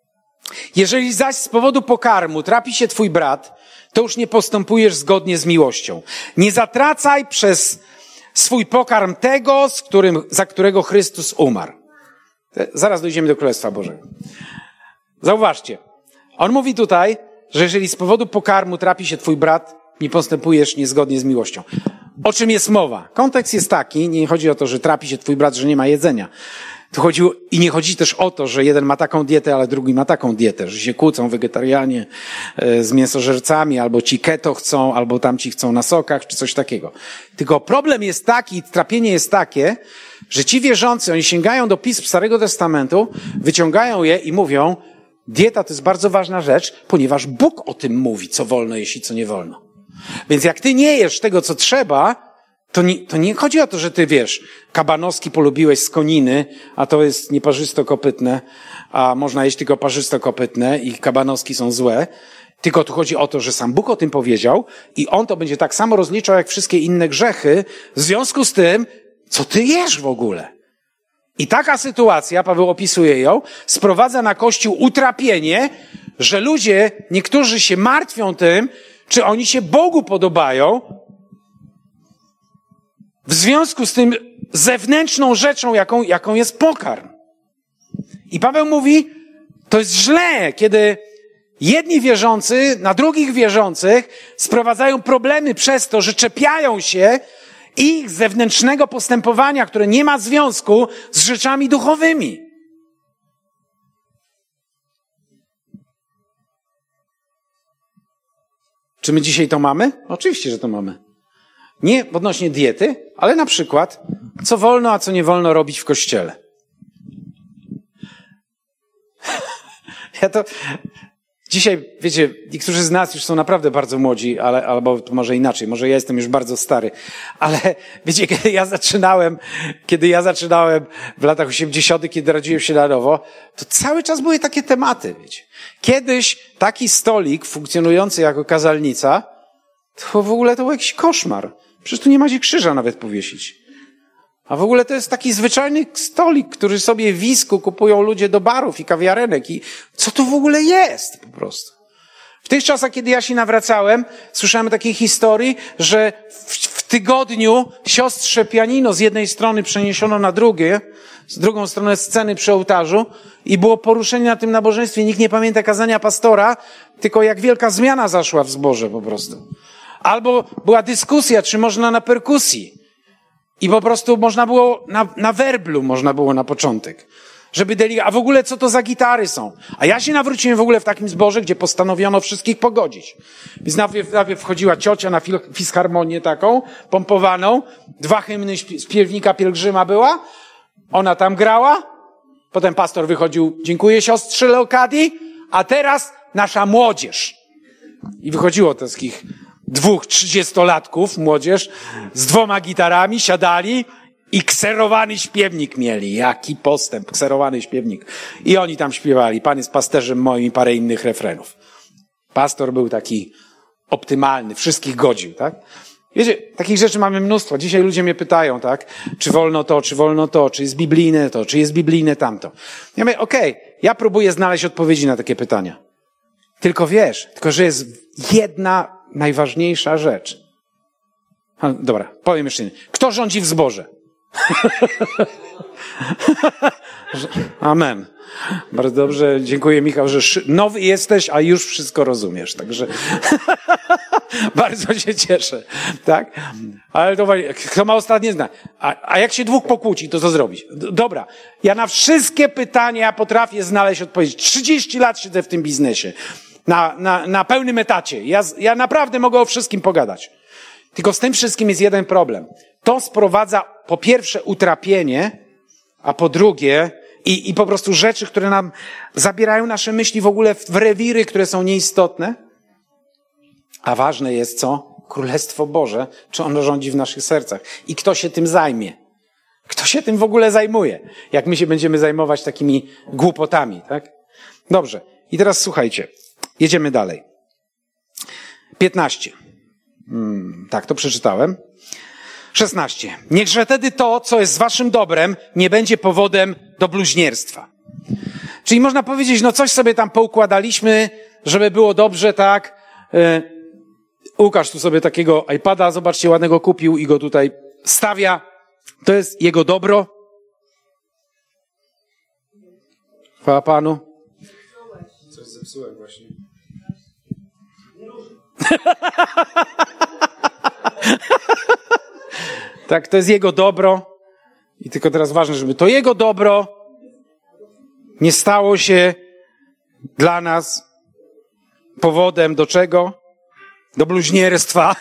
Jeżeli zaś z powodu pokarmu trapi się twój brat, to już nie postępujesz zgodnie z miłością. Nie zatracaj przez swój pokarm tego, z którym, za którego Chrystus umarł. Zaraz dojdziemy do Królestwa Bożego. Zauważcie. On mówi tutaj, że jeżeli z powodu pokarmu trapi się twój brat, nie postępujesz niezgodnie z miłością. O czym jest mowa? Kontekst jest taki, nie chodzi o to, że trapi się twój brat, że nie ma jedzenia. Tu chodzi, i nie chodzi też o to, że jeden ma taką dietę, ale drugi ma taką dietę, że się kłócą wegetarianie e, z mięsożercami, albo ci keto chcą, albo tamci chcą na sokach, czy coś takiego. Tylko problem jest taki, trapienie jest takie, że ci wierzący, oni sięgają do pism Starego Testamentu, wyciągają je i mówią, dieta to jest bardzo ważna rzecz, ponieważ Bóg o tym mówi, co wolno jeść i co nie wolno. Więc jak ty nie jesz tego, co trzeba, to nie, to nie chodzi o to, że ty wiesz, kabanowski polubiłeś z koniny, a to jest nieparzysto-kopytne, a można jeść tylko parzysto-kopytne i kabanowski są złe. Tylko tu chodzi o to, że sam Bóg o tym powiedział i On to będzie tak samo rozliczał jak wszystkie inne grzechy w związku z tym, co ty jesz w ogóle. I taka sytuacja, Paweł opisuje ją, sprowadza na Kościół utrapienie, że ludzie, niektórzy się martwią tym, czy oni się Bogu podobają, w związku z tym zewnętrzną rzeczą, jaką, jaką jest pokarm. I Paweł mówi, to jest źle, kiedy jedni wierzący na drugich wierzących sprowadzają problemy przez to, że czepiają się ich zewnętrznego postępowania, które nie ma związku z rzeczami duchowymi. Czy my dzisiaj to mamy? Oczywiście, że to mamy. Nie odnośnie diety, ale na przykład, co wolno, a co nie wolno robić w kościele. Ja to... Dzisiaj, wiecie, niektórzy z nas już są naprawdę bardzo młodzi, ale, albo może inaczej, może ja jestem już bardzo stary, ale wiecie, kiedy ja zaczynałem, kiedy ja zaczynałem w latach osiemdziesiątych, kiedy rodziłem się na nowo, to cały czas były takie tematy, wiecie. Kiedyś taki stolik funkcjonujący jako kazalnica, to w ogóle to był jakiś koszmar. Przecież tu nie ma gdzie krzyża nawet powiesić. A w ogóle to jest taki zwyczajny stolik, który sobie w Wisku kupują ludzie do barów i kawiarenek. I co to w ogóle jest po prostu? W tych czasach, kiedy ja się nawracałem, słyszałem takiej historii, że w, w tygodniu siostrze pianino z jednej strony przeniesiono na drugie, z drugą stronę sceny przy ołtarzu i było poruszenie na tym nabożeństwie. Nikt nie pamięta kazania pastora, tylko jak wielka zmiana zaszła w zborze po prostu. Albo była dyskusja, czy można na perkusji. I po prostu można było, na, na werblu można było na początek. Żeby deli- A w ogóle co to za gitary są? A ja się nawróciłem w ogóle w takim zborze, gdzie postanowiono wszystkich pogodzić. Więc najpierw, najpierw wchodziła ciocia na fil- fisharmonię taką, pompowaną. Dwa hymny śp- z Pielnika Pielgrzyma była. Ona tam grała. Potem pastor wychodził, dziękuję siostrze Leokadii. A teraz nasza młodzież. I wychodziło to z takich dwóch trzydziestolatków, młodzież, z dwoma gitarami, siadali i kserowany śpiewnik mieli. Jaki postęp, kserowany śpiewnik. I oni tam śpiewali, Pan jest pasterzem moim i parę innych refrenów. Pastor był taki optymalny, wszystkich godził, tak? Wiecie, takich rzeczy mamy mnóstwo. Dzisiaj ludzie mnie pytają, tak? Czy wolno to, czy wolno to, czy jest biblijne to, czy jest biblijne tamto. Ja mówię, okej, okay, ja próbuję znaleźć odpowiedzi na takie pytania. Tylko wiesz, tylko że jest jedna najważniejsza rzecz. A, dobra, powiem jeszcze nie. Kto rządzi w zborze? Amen. Bardzo dobrze, dziękuję Michał, że nowy jesteś, a już wszystko rozumiesz. Także bardzo się cieszę. Tak? Ale to kto ma ostatnie zdanie? A, a jak się dwóch pokłóci, to co zrobić? Dobra, ja na wszystkie pytania potrafię znaleźć odpowiedź. trzydzieści lat siedzę w tym biznesie. Na, na, na pełnym etacie. Ja, ja naprawdę mogę o wszystkim pogadać. Tylko z tym wszystkim jest jeden problem. To sprowadza po pierwsze utrapienie, a po drugie i, i po prostu rzeczy, które nam zabierają nasze myśli w ogóle w rewiry, które są nieistotne. A ważne jest co? Królestwo Boże, czy ono rządzi w naszych sercach. I kto się tym zajmie? Kto się tym w ogóle zajmuje? Jak my się będziemy zajmować takimi głupotami, tak? Dobrze. I teraz słuchajcie. Jedziemy dalej. piętnaście. Hmm, tak, to przeczytałem. szesnaście. Niechże wtedy to, co jest z waszym dobrem, nie będzie powodem do bluźnierstwa. Czyli można powiedzieć, no coś sobie tam poukładaliśmy, żeby było dobrze, tak. Yy, Łukasz tu sobie takiego iPada, zobaczcie, ładnego kupił i go tutaj stawia. To jest jego dobro. Chwała Panu. Coś zepsułem właśnie. Tak, to jest jego dobro. I tylko teraz ważne, żeby to jego dobro nie stało się dla nas powodem do czego? Do bluźnierstwa.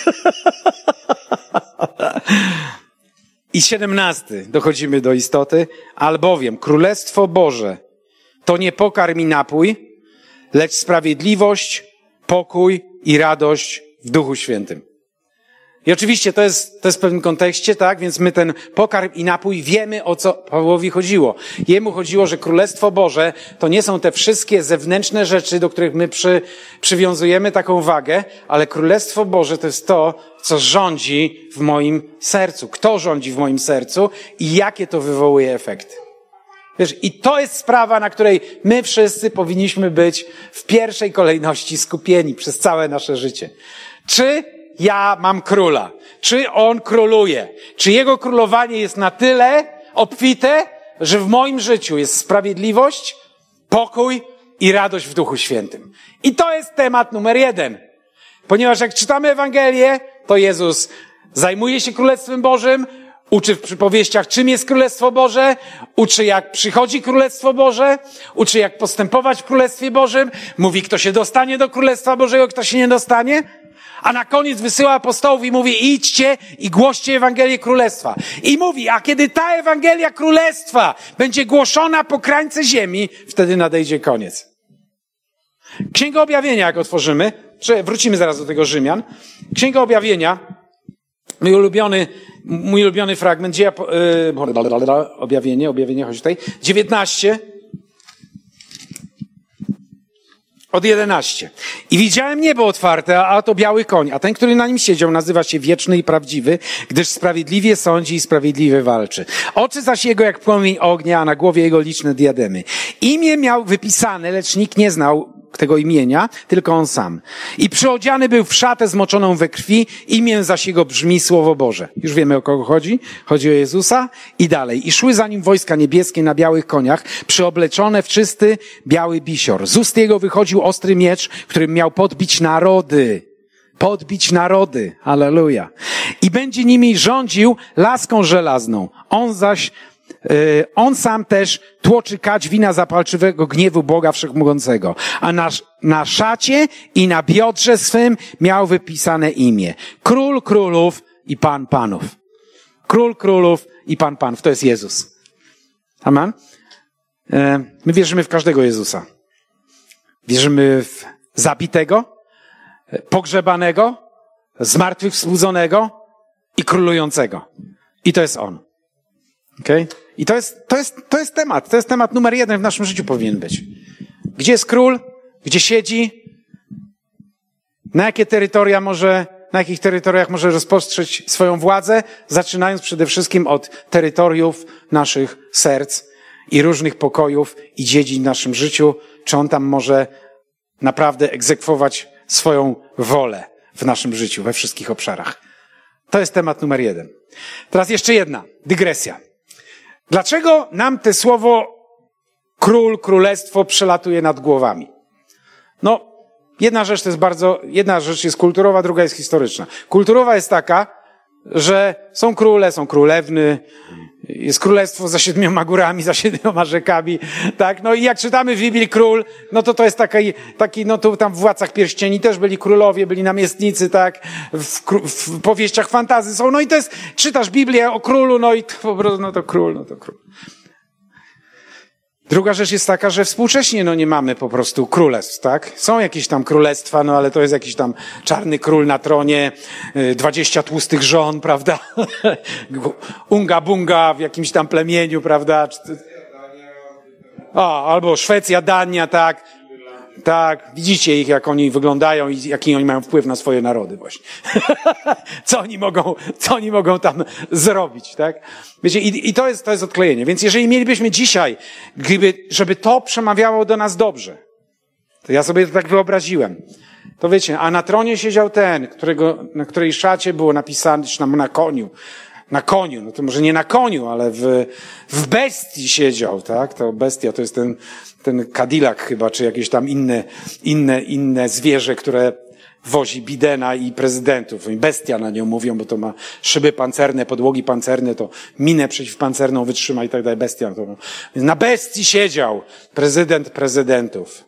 I siedemnasty. Dochodzimy do istoty. Albowiem Królestwo Boże to nie pokarm i napój, lecz sprawiedliwość, pokój i radość w Duchu Świętym. I oczywiście to jest, to jest w pewnym kontekście, tak? Więc my ten pokarm i napój wiemy, o co Pawłowi chodziło. Jemu chodziło, że Królestwo Boże to nie są te wszystkie zewnętrzne rzeczy, do których my przy, przywiązujemy taką wagę, ale Królestwo Boże to jest to, co rządzi w moim sercu. Kto rządzi w moim sercu i jakie to wywołuje efekty. Wiesz, i to jest sprawa, na której my wszyscy powinniśmy być w pierwszej kolejności skupieni przez całe nasze życie. Czy ja mam króla? Czy on króluje? Czy jego królowanie jest na tyle obfite, że w moim życiu jest sprawiedliwość, pokój i radość w Duchu Świętym? I to jest temat numer jeden. Ponieważ jak czytamy Ewangelię, to Jezus zajmuje się Królestwem Bożym, uczy w przypowieściach, czym jest Królestwo Boże, uczy jak przychodzi Królestwo Boże, uczy jak postępować w Królestwie Bożym, mówi kto się dostanie do Królestwa Bożego, kto się nie dostanie, a na koniec wysyła apostołów i mówi idźcie i głoście Ewangelię Królestwa. I mówi, a kiedy ta Ewangelia Królestwa będzie głoszona po krańce ziemi, wtedy nadejdzie koniec. Księga Objawienia, jak otworzymy, czy wrócimy zaraz do tego Rzymian, Księga Objawienia, mój ulubiony, mój ulubiony fragment, dzieja, yy, objawienie, objawienie, chodzi tutaj, dziewiętnaście, od jedenaście. I widziałem niebo otwarte, a to biały koń, a ten, który na nim siedział, nazywa się Wieczny i Prawdziwy, gdyż sprawiedliwie sądzi i sprawiedliwie walczy. Oczy zaś jego jak płomień ognia, a na głowie jego liczne diademy. Imię miał wypisane, lecz nikt nie znał tego imienia, tylko on sam. I przyodziany był w szatę zmoczoną we krwi, imię zaś jego brzmi Słowo Boże. Już wiemy, o kogo chodzi. Chodzi o Jezusa. I dalej. I szły za nim wojska niebieskie na białych koniach, przyobleczone w czysty, biały bisior. Z ust jego wychodził ostry miecz, którym miał podbić narody. Podbić narody. Alleluja. I będzie nimi rządził laską żelazną. On zaś On sam też tłoczy kać wina zapalczywego gniewu Boga Wszechmogącego. A na, na szacie i na biodrze swym miał wypisane imię. Król królów i Pan panów. Król królów i Pan panów. To jest Jezus. Amen. My wierzymy w każdego Jezusa. Wierzymy w zabitego, pogrzebanego, zmartwychwzbudzonego i królującego. I to jest On. Okay? I to jest, to jest, to jest temat. To jest temat numer jeden w naszym życiu powinien być. Gdzie jest król? Gdzie siedzi? Na jakie terytoria może, na jakich terytoriach może rozpostrzeć swoją władzę? Zaczynając przede wszystkim od terytoriów naszych serc i różnych pokojów i dziedzin w naszym życiu. Czy on tam może naprawdę egzekwować swoją wolę w naszym życiu, we wszystkich obszarach. To jest temat numer jeden. Teraz jeszcze jedna dygresja. Dlaczego nam te słowo król, królestwo przelatuje nad głowami? No, jedna rzecz to jest bardzo, jedna rzecz jest kulturowa, druga jest historyczna. Kulturowa jest taka, że są króle, są królewny, jest królestwo za siedmioma górami, za siedmioma rzekami, tak? No i jak czytamy w Biblii król, no to to jest taki, taki, no to tam w Władcach Pierścieni też byli królowie, byli namiestnicy, tak? W, w powieściach fantasy są, no i to jest, czytasz Biblię o królu, no i to po prostu, no to król, no to król. Druga rzecz jest taka, że współcześnie no nie mamy po prostu królestw, tak? Są jakieś tam królestwa, no ale to jest jakiś tam czarny król na tronie, dwadzieścia tłustych żon, prawda? Unga bunga w jakimś tam plemieniu, prawda? O, albo Szwecja, Dania, tak. Tak, widzicie ich, jak oni wyglądają i jaki oni mają wpływ na swoje narody właśnie. co oni mogą, co oni mogą tam zrobić, tak? Wiecie, i, i to jest, to jest odklejenie. Więc jeżeli mielibyśmy dzisiaj, gdyby, żeby to przemawiało do nas dobrze, to ja sobie to tak wyobraziłem. To wiecie, a na tronie siedział ten, którego, na której szacie było napisane, czy na, na koniu, na koniu, no to może nie na koniu, ale w, w bestii siedział, tak? To bestia to jest ten, ten Cadillac chyba, czy jakieś tam inne, inne, inne zwierzę, które wozi Bidena i prezydentów. I bestia na nią mówią, bo to ma szyby pancerne, podłogi pancerne, to minę przeciwpancerną wytrzyma i tak dalej. Bestia. To, na bestii siedział prezydent prezydentów.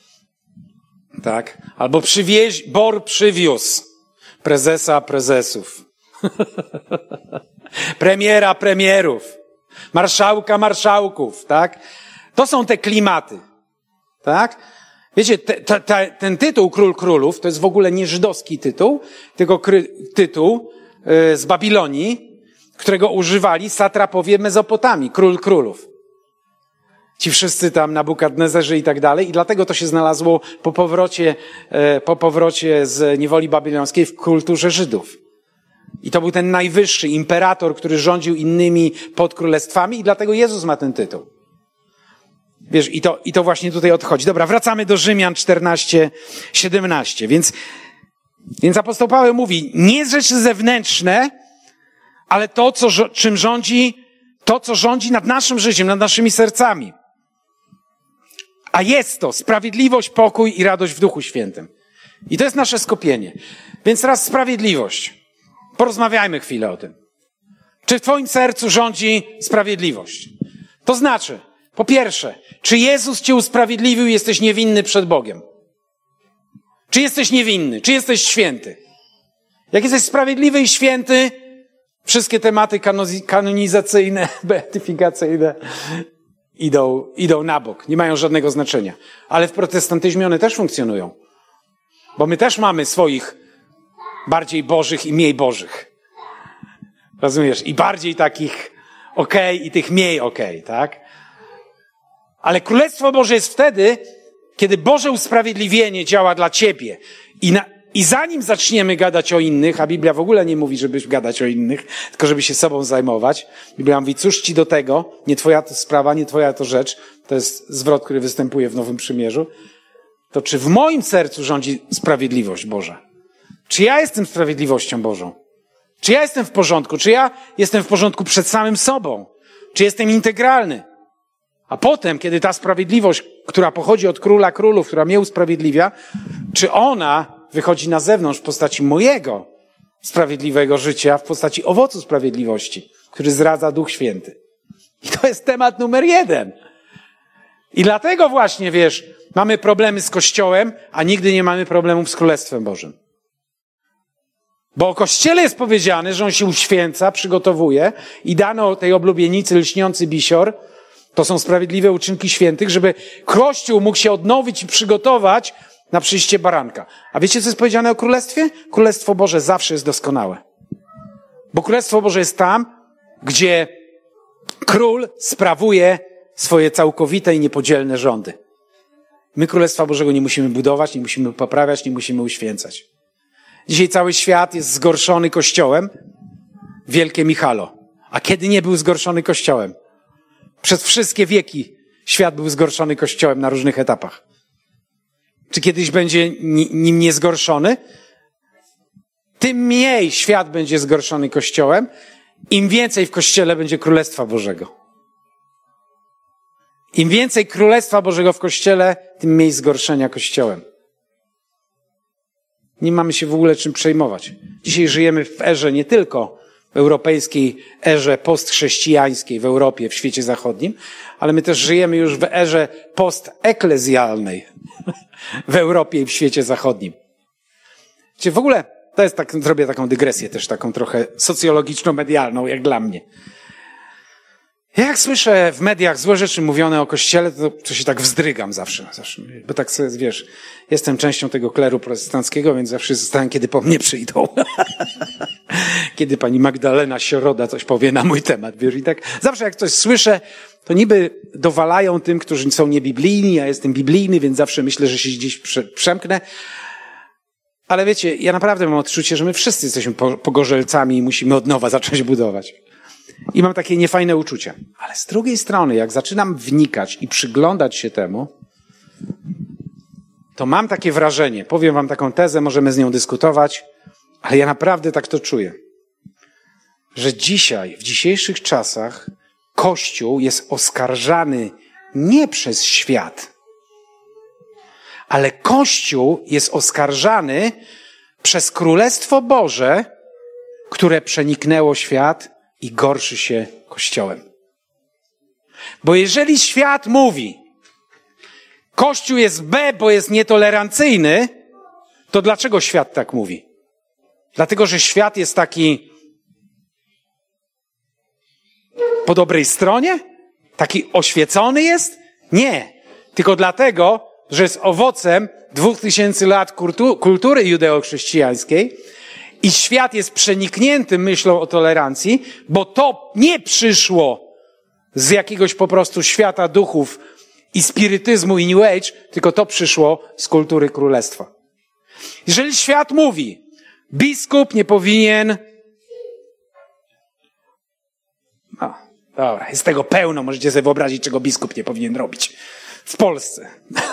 Tak? Albo przywieź, Bor przywiózł prezesa prezesów. Premiera premierów. Marszałka marszałków. Tak? To są te klimaty. Tak? Wiecie, te, te, te, ten tytuł Król Królów to jest w ogóle nie żydowski tytuł, tylko kry, tytuł y, z Babilonii, którego używali satrapowie Mezopotamii, Król Królów. Ci wszyscy tam Nabukadnezerzy i tak dalej. I dlatego to się znalazło po powrocie, y, po powrocie z niewoli babilońskiej w kulturze Żydów. I to był ten najwyższy imperator, który rządził innymi podkrólestwami i dlatego Jezus ma ten tytuł. Wiesz, i to, i to właśnie tutaj odchodzi. Dobra, wracamy do Rzymian czternaście, siedemnaście. Więc, więc apostoł Paweł mówi, nie rzeczy zewnętrzne, ale to, co, czym rządzi, to, co rządzi nad naszym życiem, nad naszymi sercami. A jest to sprawiedliwość, pokój i radość w Duchu Świętym. I to jest nasze skupienie. Więc teraz sprawiedliwość. Porozmawiajmy chwilę o tym. Czy w twoim sercu rządzi sprawiedliwość? To znaczy, po pierwsze, czy Jezus cię usprawiedliwił i jesteś niewinny przed Bogiem? Czy jesteś niewinny? Czy jesteś święty? Jak jesteś sprawiedliwy i święty, wszystkie tematy kanonizacyjne, beatyfikacyjne idą, idą na bok. Nie mają żadnego znaczenia. Ale w protestantyzmie one też funkcjonują. Bo my też mamy swoich bardziej bożych i mniej bożych. Rozumiesz? I bardziej takich okej okay, i tych mniej okej, okay, tak? Ale Królestwo Boże jest wtedy, kiedy Boże usprawiedliwienie działa dla ciebie. I, na, I zanim zaczniemy gadać o innych, a Biblia w ogóle nie mówi, żebyś gadać o innych, tylko żeby się sobą zajmować. Biblia mówi, cóż ci do tego? Nie twoja to sprawa, nie twoja to rzecz. To jest zwrot, który występuje w Nowym Przymierzu. to czy w moim sercu rządzi sprawiedliwość Boża? Czy ja jestem sprawiedliwością Bożą? Czy ja jestem w porządku? Czy ja jestem w porządku przed samym sobą? Czy jestem integralny? A potem, kiedy ta sprawiedliwość, która pochodzi od Króla Królów, która mnie usprawiedliwia, czy ona wychodzi na zewnątrz w postaci mojego sprawiedliwego życia, w postaci owocu sprawiedliwości, który zdradza Duch Święty? I to jest temat numer jeden. I dlatego właśnie, wiesz, mamy problemy z Kościołem, a nigdy nie mamy problemów z Królestwem Bożym. Bo o Kościele jest powiedziane, że on się uświęca, przygotowuje i dano tej oblubienicy lśniący bisior, to są sprawiedliwe uczynki świętych, żeby Kościół mógł się odnowić i przygotować na przyjście baranka. A wiecie, co jest powiedziane o Królestwie? Królestwo Boże zawsze jest doskonałe. Bo Królestwo Boże jest tam, gdzie Król sprawuje swoje całkowite i niepodzielne rządy. My Królestwa Bożego nie musimy budować, nie musimy poprawiać, nie musimy uświęcać. Dzisiaj cały świat jest zgorszony Kościołem. Wielkie Michalo. A kiedy nie był zgorszony Kościołem? Przez wszystkie wieki świat był zgorszony Kościołem na różnych etapach. Czy kiedyś będzie nim nie zgorszony? Tym mniej świat będzie zgorszony Kościołem, im więcej w Kościele będzie Królestwa Bożego. Im więcej Królestwa Bożego w Kościele, tym mniej zgorszenia Kościołem. Nie mamy się w ogóle czym przejmować. Dzisiaj żyjemy w erze nie tylko w europejskiej erze postchrześcijańskiej w Europie, w świecie zachodnim, ale my też żyjemy już w erze posteklezjalnej w Europie i w świecie zachodnim. Czyli w ogóle, to jest tak, zrobię taką dygresję też, taką trochę socjologiczno-medialną, jak dla mnie. Ja jak słyszę w mediach złe rzeczy mówione o Kościele, to, to się tak wzdrygam zawsze, zawsze. Bo tak sobie, wiesz, jestem częścią tego kleru protestanckiego, więc zawsze zostałem, kiedy po mnie przyjdą. Kiedy pani Magdalena Sioroda coś powie na mój temat, wiesz, i tak zawsze jak coś słyszę, to niby dowalają tym, którzy są niebiblijni, ja jestem biblijny, więc zawsze myślę, że się gdzieś prze, przemknę. Ale wiecie, ja naprawdę mam odczucie, że my wszyscy jesteśmy pogorzelcami i musimy od nowa zacząć budować. I mam takie niefajne uczucie. Ale z drugiej strony, jak zaczynam wnikać i przyglądać się temu, to mam takie wrażenie, powiem wam taką tezę, możemy z nią dyskutować, ale ja naprawdę tak to czuję, że dzisiaj, w dzisiejszych czasach, Kościół jest oskarżany nie przez świat, ale Kościół jest oskarżany przez Królestwo Boże, które przeniknęło świat i gorszy się Kościołem. Bo jeżeli świat mówi, Kościół jest B, bo jest nietolerancyjny, to dlaczego świat tak mówi? Dlatego, że świat jest taki po dobrej stronie? Taki oświecony jest? Nie. Tylko dlatego, że jest owocem dwóch tysięcy lat kultury judeo-chrześcijańskiej i świat jest przeniknięty myślą o tolerancji, bo to nie przyszło z jakiegoś po prostu świata duchów i spirytyzmu i New Age, tylko to przyszło z kultury królestwa. Jeżeli świat mówi, biskup nie powinien... No, dobra, jest tego pełno, możecie sobie wyobrazić, czego biskup nie powinien robić w Polsce.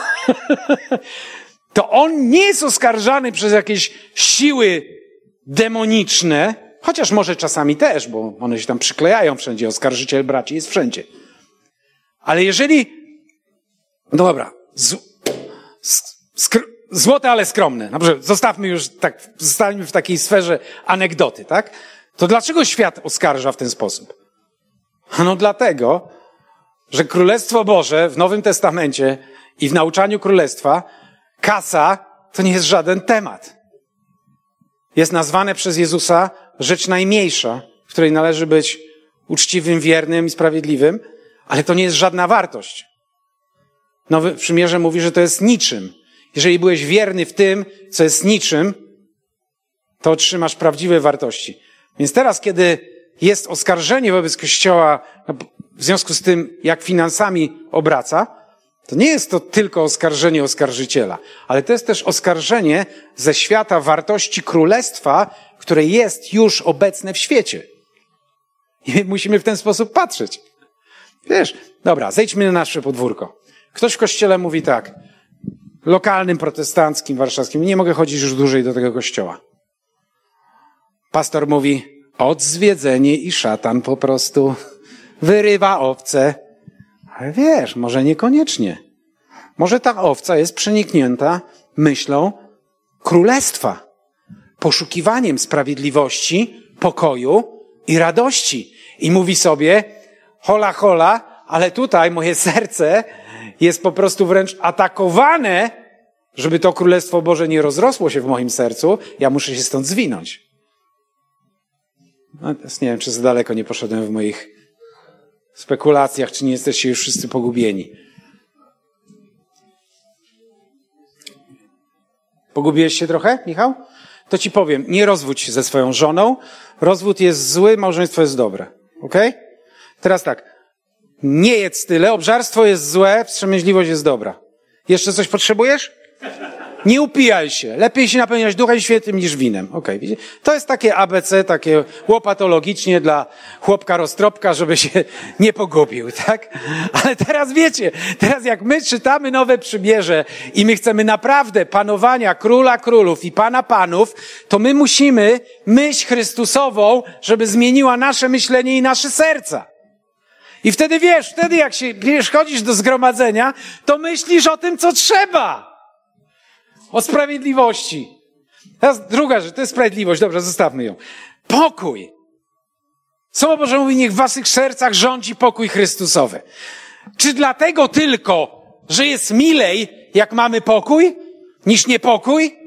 To on nie jest oskarżany przez jakieś siły demoniczne, chociaż może czasami też, bo one się tam przyklejają wszędzie, oskarżyciel braci jest wszędzie. Ale jeżeli, no dobra, z, skr, złote, ale skromne, dobrze, zostawmy już tak, zostańmy w takiej sferze anegdoty, tak? To dlaczego świat oskarża w ten sposób? No dlatego, że Królestwo Boże w Nowym Testamencie i w nauczaniu Królestwa kasa to nie jest żaden temat. Jest nazwane przez Jezusa rzecz najmniejsza, w której należy być uczciwym, wiernym i sprawiedliwym, ale to nie jest żadna wartość. Nowe Przymierze mówi, że to jest niczym. Jeżeli byłeś wierny w tym, co jest niczym, to otrzymasz prawdziwe wartości. Więc teraz, kiedy jest oskarżenie wobec Kościoła w związku z tym, jak finansami obraca, to nie jest to tylko oskarżenie oskarżyciela, ale to jest też oskarżenie ze świata wartości królestwa, które jest już obecne w świecie. I my musimy w ten sposób patrzeć. Wiesz, dobra, zejdźmy na nasze podwórko. Ktoś w kościele mówi tak, lokalnym, protestanckim, warszawskim. Nie mogę chodzić już dłużej do tego kościoła. Pastor mówi, odzwiedzenie i szatan po prostu wyrywa owce. Ale wiesz, może niekoniecznie. Może ta owca jest przeniknięta myślą królestwa, poszukiwaniem sprawiedliwości, pokoju i radości. I mówi sobie, hola, hola, ale tutaj moje serce jest po prostu wręcz atakowane, żeby to Królestwo Boże nie rozrosło się w moim sercu, ja muszę się stąd zwinąć. No, teraz nie wiem, czy za daleko nie poszedłem w moich spekulacjach, czy nie jesteście już wszyscy pogubieni. Pogubiłeś się trochę, Michał? To ci powiem, nie rozwódź się ze swoją żoną. Rozwód jest zły, małżeństwo jest dobre. Okej? Okay? Teraz tak. Nie jedz tyle, obżarstwo jest złe, wstrzemięźliwość jest dobra. Jeszcze coś potrzebujesz? Nie upijaj się. Lepiej się napełniać Duchem Świętym niż winem. Okej, okay, to jest takie A B C, takie łopatologicznie dla chłopka roztropka, żeby się nie pogubił, tak? Ale teraz wiecie, teraz jak my czytamy Nowe Przymierze i my chcemy naprawdę panowania Króla Królów i Pana Panów, to my musimy myśl Chrystusową, żeby zmieniła nasze myślenie i nasze serca. I wtedy wiesz, wtedy jak się, wiesz, chodzisz do zgromadzenia, to myślisz o tym, co trzeba. O sprawiedliwości. Teraz druga rzecz, to jest sprawiedliwość. Dobrze, zostawmy ją. Pokój. Słowo Boże mówi, niech w waszych sercach rządzi pokój Chrystusowy. Czy dlatego tylko, że jest milej, jak mamy pokój, niż niepokój?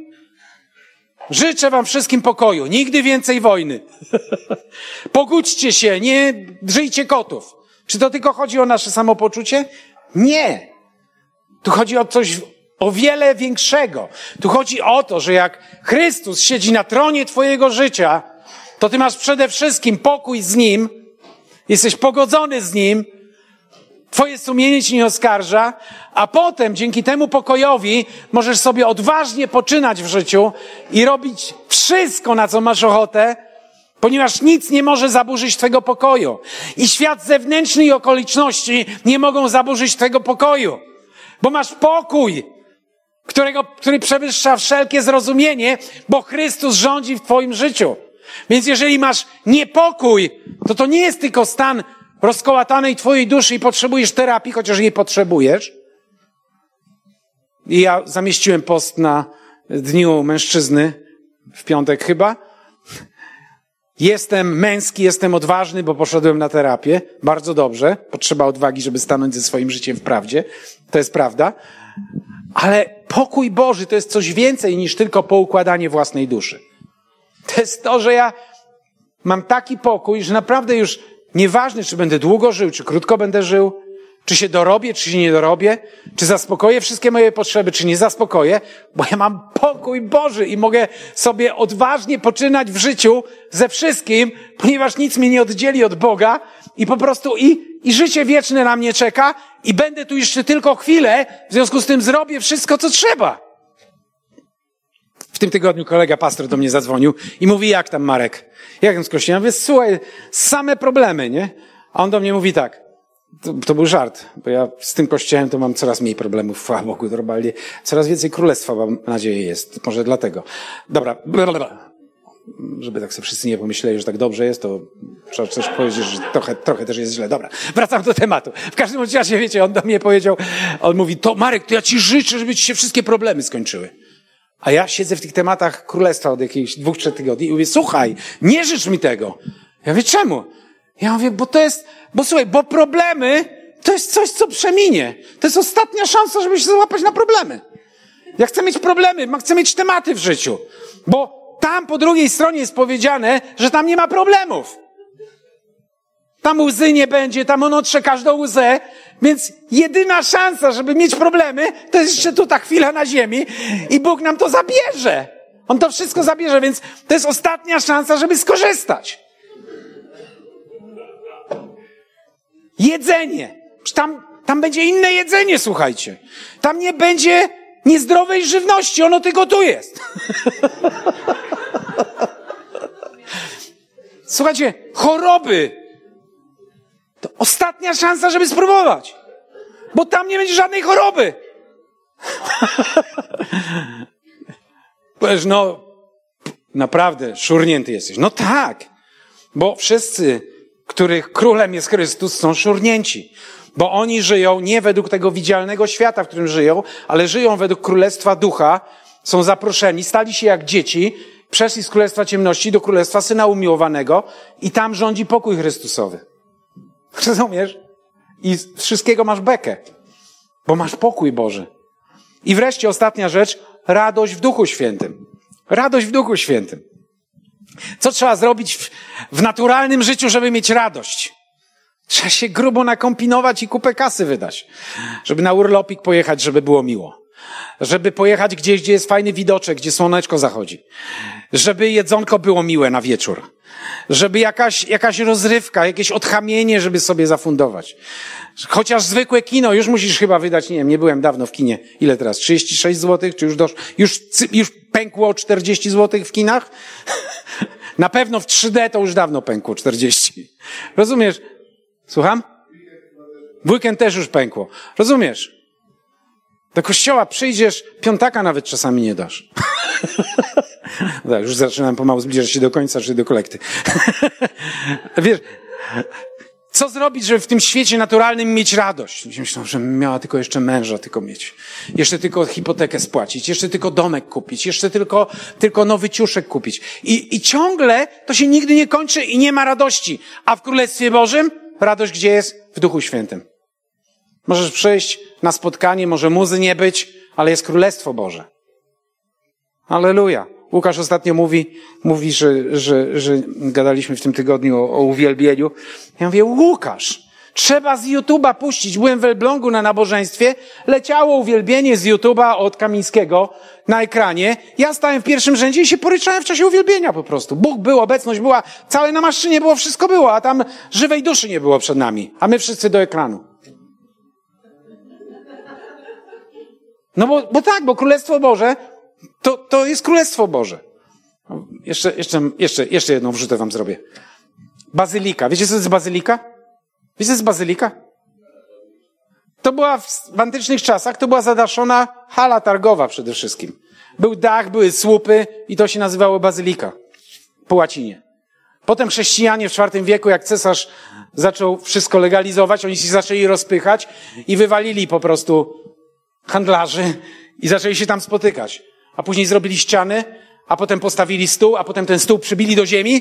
Życzę wam wszystkim pokoju. Nigdy więcej wojny. Pogódźcie się, nie drzyjcie kotów. Czy to tylko chodzi o nasze samopoczucie? Nie. Tu chodzi o coś o wiele większego. Tu chodzi o to, że jak Chrystus siedzi na tronie twojego życia, to ty masz przede wszystkim pokój z Nim, jesteś pogodzony z Nim, twoje sumienie ci nie oskarża, a potem dzięki temu pokojowi możesz sobie odważnie poczynać w życiu i robić wszystko, na co masz ochotę, ponieważ nic nie może zaburzyć twego pokoju. I świat zewnętrzny i okoliczności nie mogą zaburzyć twego pokoju. Bo masz pokój, którego, który przewyższa wszelkie zrozumienie, bo Chrystus rządzi w twoim życiu. Więc jeżeli masz niepokój, to to nie jest tylko stan rozkołatanej twojej duszy i potrzebujesz terapii, chociaż jej potrzebujesz. I ja zamieściłem post na Dniu Mężczyzny, w piątek chyba. Jestem męski, jestem odważny, bo poszedłem na terapię. Bardzo dobrze. Potrzeba odwagi, żeby stanąć ze swoim życiem w prawdzie. To jest prawda. Ale pokój Boży to jest coś więcej niż tylko poukładanie własnej duszy. To jest to, że ja mam taki pokój, że naprawdę już nieważne, czy będę długo żył, czy krótko będę żył, czy się dorobię, czy się nie dorobię, czy zaspokoję wszystkie moje potrzeby, czy nie zaspokoję, bo ja mam pokój Boży i mogę sobie odważnie poczynać w życiu ze wszystkim, ponieważ nic mnie nie oddzieli od Boga i po prostu i, i życie wieczne na mnie czeka i będę tu jeszcze tylko chwilę, w związku z tym zrobię wszystko, co trzeba. W tym tygodniu kolega pastor do mnie zadzwonił i mówi, jak tam Marek? Jak tam z kościołem? Ja mówię, słuchaj, same problemy, nie? A on do mnie mówi tak. To, to był żart, bo ja z tym kościołem to mam coraz mniej problemów, chwała Bogu, normalnie. Coraz więcej królestwa, mam nadzieję, jest. Może dlatego. Dobra. Blablabla. Żeby tak sobie wszyscy nie pomyśleli, że tak dobrze jest, to trzeba też powiedzieć, że trochę, trochę też jest źle. Dobra, wracam do tematu. W każdym razie, wiecie, on do mnie powiedział, on mówi, to Marek, to ja ci życzę, żeby ci się wszystkie problemy skończyły. A ja siedzę w tych tematach królestwa od jakichś dwóch, trzech tygodni i mówię, słuchaj, nie życz mi tego. Ja mówię, czemu? Ja mówię, bo to jest, bo słuchaj, bo problemy to jest coś, co przeminie. To jest ostatnia szansa, żeby się załapać na problemy. Ja chcę mieć problemy, chcę mieć tematy w życiu. Bo tam po drugiej stronie jest powiedziane, że tam nie ma problemów. Tam łzy nie będzie, tam on otrze każdą łzę, więc jedyna szansa, żeby mieć problemy, to jest jeszcze tu ta chwila na ziemi i Bóg nam to zabierze. On to wszystko zabierze, więc to jest ostatnia szansa, żeby skorzystać. Jedzenie. Tam, tam będzie inne jedzenie, słuchajcie. Tam nie będzie niezdrowej żywności, ono tylko tu jest. Słuchajcie, choroby. To ostatnia szansa, żeby spróbować. Bo tam nie będzie żadnej choroby. Powiesz, no, naprawdę, szurnięty jesteś. No tak, bo wszyscy, których królem jest Chrystus, są szurnięci. Bo oni żyją nie według tego widzialnego świata, w którym żyją, ale żyją według Królestwa Ducha, są zaproszeni, stali się jak dzieci, przeszli z Królestwa Ciemności do Królestwa Syna Umiłowanego i tam rządzi pokój Chrystusowy. Rozumiesz? I z wszystkiego masz bekę, bo masz pokój Boży. I wreszcie ostatnia rzecz, radość w Duchu Świętym. Radość w Duchu Świętym. Co trzeba zrobić w, w naturalnym życiu, żeby mieć radość? Trzeba się grubo nakombinować i kupę kasy wydać. Żeby na urlopik pojechać, żeby było miło. Żeby pojechać gdzieś, gdzie jest fajny widoczek, gdzie słoneczko zachodzi. Żeby jedzonko było miłe na wieczór. Żeby jakaś, jakaś rozrywka, jakieś odchamienie, żeby sobie zafundować. Chociaż zwykłe kino, już musisz chyba wydać, nie wiem, nie byłem dawno w kinie. Ile teraz? trzydzieści sześć złotych? Czy już doszło? Już, już pękło czterdzieści złotych w kinach? Na pewno w trzy D to już dawno pękło czterdzieści. Rozumiesz? Słucham? W weekend też już pękło. Rozumiesz? Do kościoła przyjdziesz, piątaka nawet czasami nie dasz. Tak, już zaczynam pomału zbliżać się do końca, czy do kolekty. Wiesz, co zrobić, żeby w tym świecie naturalnym mieć radość? Myślę, że miała tylko jeszcze męża tylko mieć. Jeszcze tylko hipotekę spłacić. Jeszcze tylko domek kupić. Jeszcze tylko, tylko nowy ciuszek kupić. I, I ciągle to się nigdy nie kończy i nie ma radości. A w Królestwie Bożym radość gdzie jest? W Duchu Świętym. Możesz przyjść na spotkanie, może muzy nie być, ale jest Królestwo Boże. Alleluja. Łukasz ostatnio mówi, mówi, że, że, że gadaliśmy w tym tygodniu o, o uwielbieniu. Ja mówię, Łukasz, trzeba z YouTube'a puścić. Byłem w Elblągu na nabożeństwie, leciało uwielbienie z YouTube'a od Kamińskiego na ekranie. Ja stałem w pierwszym rzędzie i się poryczałem w czasie uwielbienia po prostu. Bóg był, obecność była, całe namaszczenie było, wszystko było, a tam żywej duszy nie było przed nami. A my wszyscy do ekranu. No bo, bo tak, bo Królestwo Boże To, to jest Królestwo Boże. Jeszcze, jeszcze, jeszcze, jeszcze jedną wrzutę wam zrobię. Bazylika. Wiecie, co to jest bazylika? Wiecie, co jest bazylika? To była w, w antycznych czasach, to była zadaszona hala targowa przede wszystkim. Był dach, były słupy i to się nazywało bazylika. Po łacinie. Potem chrześcijanie w czwartym wieku, jak cesarz zaczął wszystko legalizować, oni się zaczęli rozpychać i wywalili po prostu handlarzy i zaczęli się tam spotykać. A później zrobili ściany, a potem postawili stół, a potem ten stół przybili do ziemi.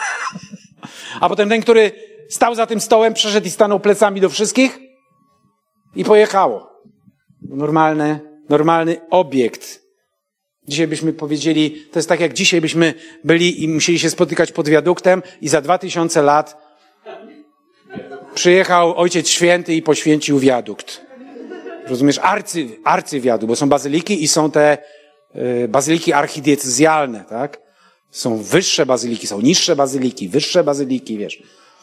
A potem ten, który stał za tym stołem, przeszedł i stanął plecami do wszystkich i pojechało. Normalny, normalny obiekt. Dzisiaj byśmy powiedzieli, to jest tak jak dzisiaj byśmy byli i musieli się spotykać pod wiaduktem i za dwa tysiące lat przyjechał Ojciec Święty i poświęcił wiadukt. Rozumiesz? Arcy, arcywiadukt, bo są bazyliki i są te bazyliki archidiecezjalne, tak? Są wyższe bazyliki, są niższe bazyliki, wyższe bazyliki, wiesz.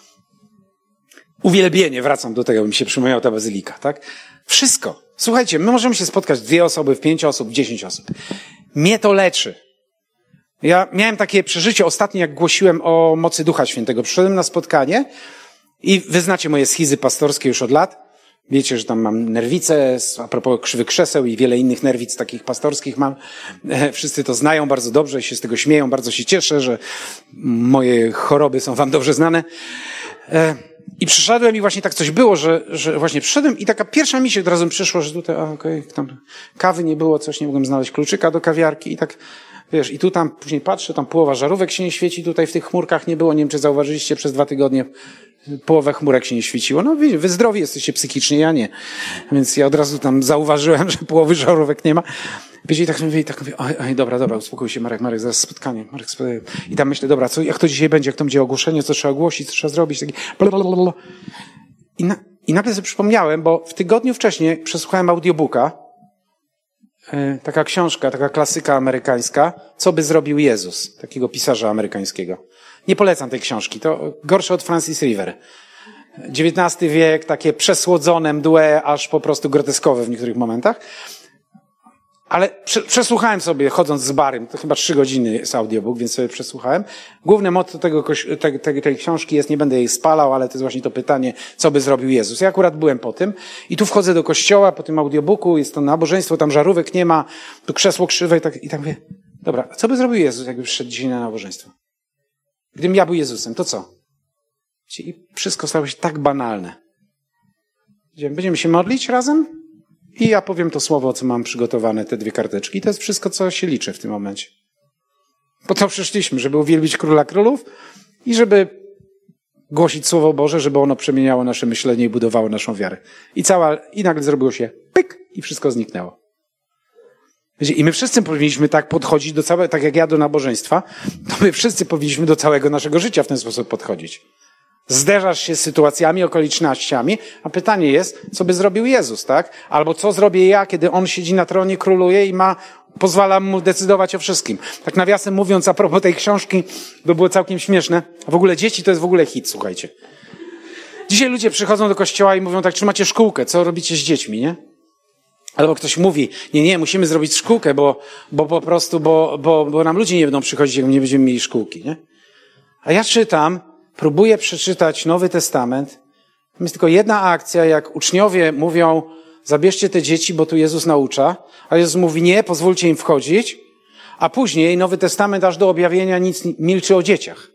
Uwielbienie, wracam do tego, mi się przypomniała ta bazylika, tak? Wszystko. Słuchajcie, my możemy się spotkać w dwie osoby, w pięć osób, w dziesięć osób. Mnie to leczy. Ja miałem takie przeżycie ostatnio, jak głosiłem o mocy Ducha Świętego. Przyszedłem na spotkanie i wy znacie moje schizy pastorskie już od lat. Wiecie, że tam mam nerwicę, a propos krzywych krzeseł i wiele innych nerwic takich pastorskich mam. Wszyscy to znają bardzo dobrze i się z tego śmieją. Bardzo się cieszę, że moje choroby są wam dobrze znane. I przyszedłem i właśnie tak coś było, że, że właśnie przyszedłem i taka pierwsza mi się od razu przyszło, że tutaj, a okej, okay, tam kawy nie było, coś nie mogłem znaleźć, kluczyka do kawiarki i tak, wiesz, i tu tam później patrzę, tam połowa żarówek się nie świeci, tutaj w tych chmurkach nie było, nie wiem, czy zauważyliście, przez dwa tygodnie połowę chmurek się nie świeciło. No wiecie, wy zdrowi jesteście psychicznie, ja nie. Więc ja od razu tam zauważyłem, że połowy żarówek nie ma. Wiecie, i tak mówię, i tak mówię, oj, oj, dobra, dobra, uspokój się, Marek, Marek, zaraz spotkanie, Marek, spotkanie. I tam myślę, dobra, co, jak to dzisiaj będzie, jak to będzie ogłoszenie, co trzeba ogłosić, co trzeba zrobić, taki blablabla. I, na, I nagle sobie przypomniałem, bo w tygodniu wcześniej przesłuchałem audiobooka, yy, taka książka, taka klasyka amerykańska, Co by zrobił Jezus, takiego pisarza amerykańskiego. Nie polecam tej książki, to gorsze od Francis River. dziewiętnasty wiek, takie przesłodzone, mdłe, aż po prostu groteskowe w niektórych momentach. Ale prze, przesłuchałem sobie, chodząc z barem, to chyba trzy godziny jest audiobook, więc sobie przesłuchałem. Główne motto tego, tej, tej, tej książki jest, nie będę jej spalał, ale to jest właśnie to pytanie, co by zrobił Jezus. Ja akurat byłem po tym i tu wchodzę do kościoła po tym audiobooku, jest to nabożeństwo, tam żarówek nie ma, tu krzesło krzywe i tak, i tak mówię, dobra, co by zrobił Jezus, jakby przyszedł dzisiaj na nabożeństwo? Gdybym ja był Jezusem, to co? I wszystko stało się tak banalne. Będziemy się modlić razem? I ja powiem to słowo, co mam przygotowane, te dwie karteczki. I to jest wszystko, co się liczy w tym momencie. Po to przyszliśmy, żeby uwielbić Króla Królów i żeby głosić Słowo Boże, żeby ono przemieniało nasze myślenie i budowało naszą wiarę. I cała, i nagle zrobiło się pyk i wszystko zniknęło. Wiecie, i my wszyscy powinniśmy tak podchodzić do całego, tak jak ja do nabożeństwa, to my wszyscy powinniśmy do całego naszego życia w ten sposób podchodzić. Zderzasz się z sytuacjami, okolicznościami, a pytanie jest, co by zrobił Jezus, tak? Albo co zrobię ja, kiedy On siedzi na tronie, króluje i ma, pozwala mu decydować o wszystkim. Tak nawiasem mówiąc, a propos tej książki, to było całkiem śmieszne. W ogóle dzieci to jest w ogóle hit, słuchajcie. Dzisiaj ludzie przychodzą do kościoła i mówią tak, czy macie szkółkę, co robicie z dziećmi, nie? Albo ktoś mówi, nie, nie, musimy zrobić szkółkę, bo, bo po prostu, bo, bo, bo nam ludzie nie będą przychodzić, jak nie będziemy mieli szkółki, nie? A ja czytam, próbuję przeczytać Nowy Testament. Jest tylko jedna akcja, jak uczniowie mówią, zabierzcie te dzieci, bo tu Jezus naucza, a Jezus mówi, nie, pozwólcie im wchodzić, a później Nowy Testament aż do objawienia nic milczy o dzieciach.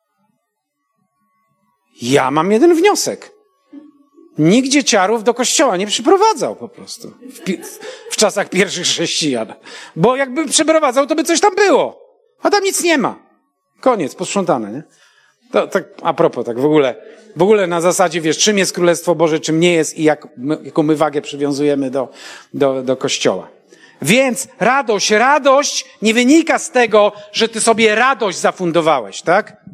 Ja mam jeden wniosek. Nikt dzieciarów do kościoła nie przyprowadzał po prostu w, w czasach pierwszych chrześcijan. Bo jakby przyprowadzał, to by coś tam było. A tam nic nie ma. Koniec, posprzątane, nie? To tak a propos, tak w ogóle, w ogóle na zasadzie, wiesz, czym jest Królestwo Boże, czym nie jest i jak, jaką my wagę przywiązujemy do, do, do Kościoła. Więc radość, radość nie wynika z tego, że ty sobie radość zafundowałeś, tak?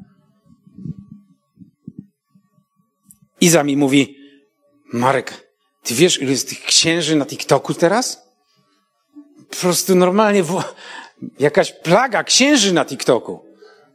Iza mi mówi, Marek, ty wiesz, ile jest tych księży na TikToku teraz? Po prostu normalnie w... jakaś plaga księży na TikToku.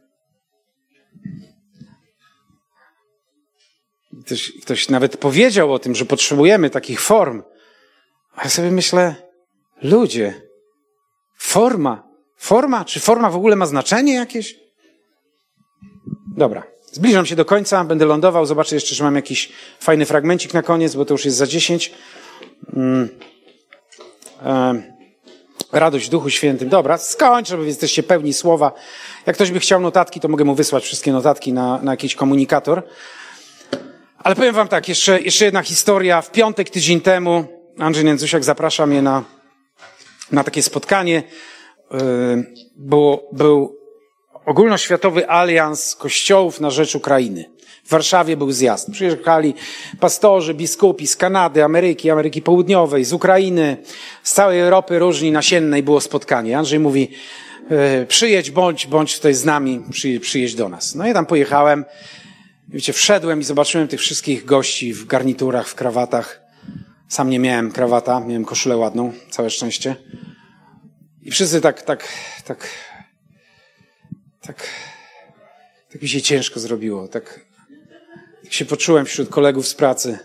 Ktoś, ktoś nawet powiedział o tym, że potrzebujemy takich form. A ja sobie myślę, ludzie, forma, forma, czy forma w ogóle ma znaczenie jakieś? Dobra, zbliżam się do końca, będę lądował, zobaczę jeszcze, czy mam jakiś fajny fragmencik na koniec, bo to już jest za dziesięć. Hmm. E, radość w Duchu Świętym. Dobra, skończę, bo jesteście pełni słowa. Jak ktoś by chciał notatki, to mogę mu wysłać wszystkie notatki na, na jakiś komunikator. Ale powiem wam tak, jeszcze, jeszcze jedna historia. W piątek, tydzień temu, Andrzej Nędzusiak zaprasza mnie na, na takie spotkanie. Yy, było, był ogólnoświatowy alians kościołów na rzecz Ukrainy. W Warszawie był zjazd. Przyjechali pastorzy, biskupi z Kanady, Ameryki, Ameryki Południowej, z Ukrainy, z całej Europy różni, nasiennej było spotkanie. Andrzej mówi, yy, przyjedź, bądź, bądź tutaj z nami, przy, przyjedź do nas. No i tam pojechałem. Wiecie, wszedłem i zobaczyłem tych wszystkich gości w garniturach, w krawatach. Sam nie miałem krawata, miałem koszulę ładną, całe szczęście. I wszyscy tak, tak, tak, tak, tak mi się ciężko zrobiło. Tak, tak się poczułem wśród kolegów z pracy.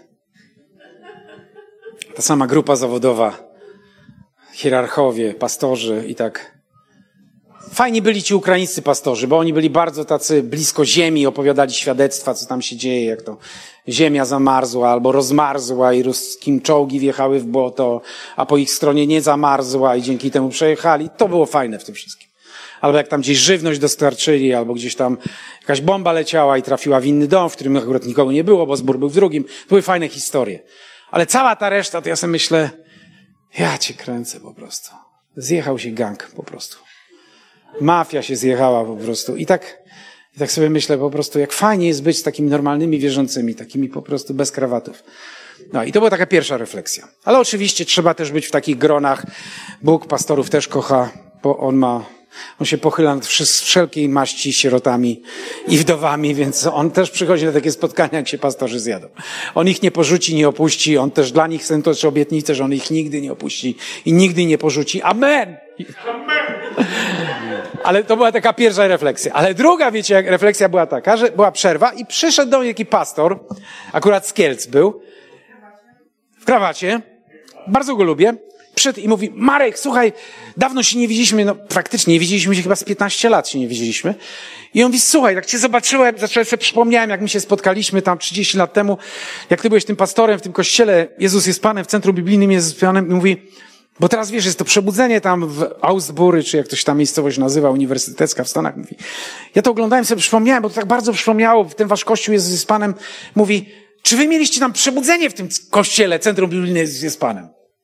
Ta sama grupa zawodowa, hierarchowie, pastorzy i tak. Fajni byli ci ukraińscy pastorzy, bo oni byli bardzo tacy blisko ziemi, opowiadali świadectwa, co tam się dzieje, jak to ziemia zamarzła albo rozmarzła i ruskim czołgi wjechały w błoto, a po ich stronie nie zamarzła i dzięki temu przejechali. To było fajne w tym wszystkim. Albo jak tam gdzieś żywność dostarczyli, albo gdzieś tam jakaś bomba leciała i trafiła w inny dom, w którym akurat nikogo nie było, bo zbór był w drugim. To były fajne historie. Ale cała ta reszta, to ja sobie myślę, ja cię kręcę po prostu. Zjechał się gang po prostu. Mafia się zjechała po prostu. I tak, i tak sobie myślę po prostu, jak fajnie jest być z takimi normalnymi wierzącymi, takimi po prostu bez krawatów. No i to była taka pierwsza refleksja. Ale oczywiście trzeba też być w takich gronach. Bóg pastorów też kocha, bo on ma, on się pochyla nad wszelkiej maści sierotami i wdowami, więc on też przychodzi na takie spotkania, jak się pastorzy zjadą. On ich nie porzuci, nie opuści. On też dla nich chce też obietnicę, że on ich nigdy nie opuści i nigdy nie porzuci. Amen! Amen! Ale to była taka pierwsza refleksja. Ale druga, wiecie, jak refleksja była taka, że była przerwa i przyszedł do mnie taki pastor, akurat z Kielc był, w krawacie, bardzo go lubię, Przyszedł i mówi, Marek, słuchaj, dawno się nie widzieliśmy, no praktycznie nie widzieliśmy się chyba z piętnaście lat się nie widzieliśmy. I on mówi, słuchaj, jak cię zobaczyłem, zacząłem sobie przypomniałem, jak my się spotkaliśmy tam trzydzieści lat temu, jak ty byłeś tym pastorem w tym kościele, Jezus jest Panem, w centrum biblijnym Jezus jest Panem, i mówi, bo teraz wiesz, jest to przebudzenie tam w Augsbury, czy jak ktoś tam miejscowość nazywa, uniwersytecka w Stanach, mówi. Ja to oglądałem, sobie przypomniałem, bo to tak bardzo przypomniało, w ten wasz kościół Jezus jest Panem, mówi, czy wy mieliście tam przebudzenie w tym kościele, centrum biblijnym Jezus jest Panem?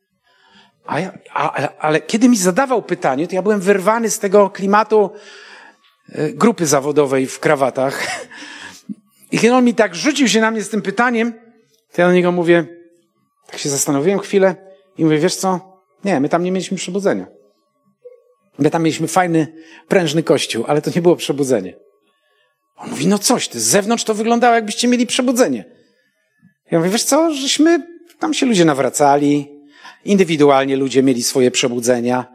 A ja, a, ale, ale kiedy mi zadawał pytanie, to ja byłem wyrwany z tego klimatu y, grupy zawodowej w krawatach. I kiedy on mi tak rzucił się na mnie z tym pytaniem, to ja do niego mówię, tak się zastanowiłem chwilę i mówię, wiesz co? Nie, my tam nie mieliśmy przebudzenia. My tam mieliśmy fajny, prężny kościół, ale to nie było przebudzenie. On mówi, no coś, ty z zewnątrz to wyglądało, jakbyście mieli przebudzenie. Ja mówię, wiesz co, żeśmy, tam się ludzie nawracali, indywidualnie ludzie mieli swoje przebudzenia.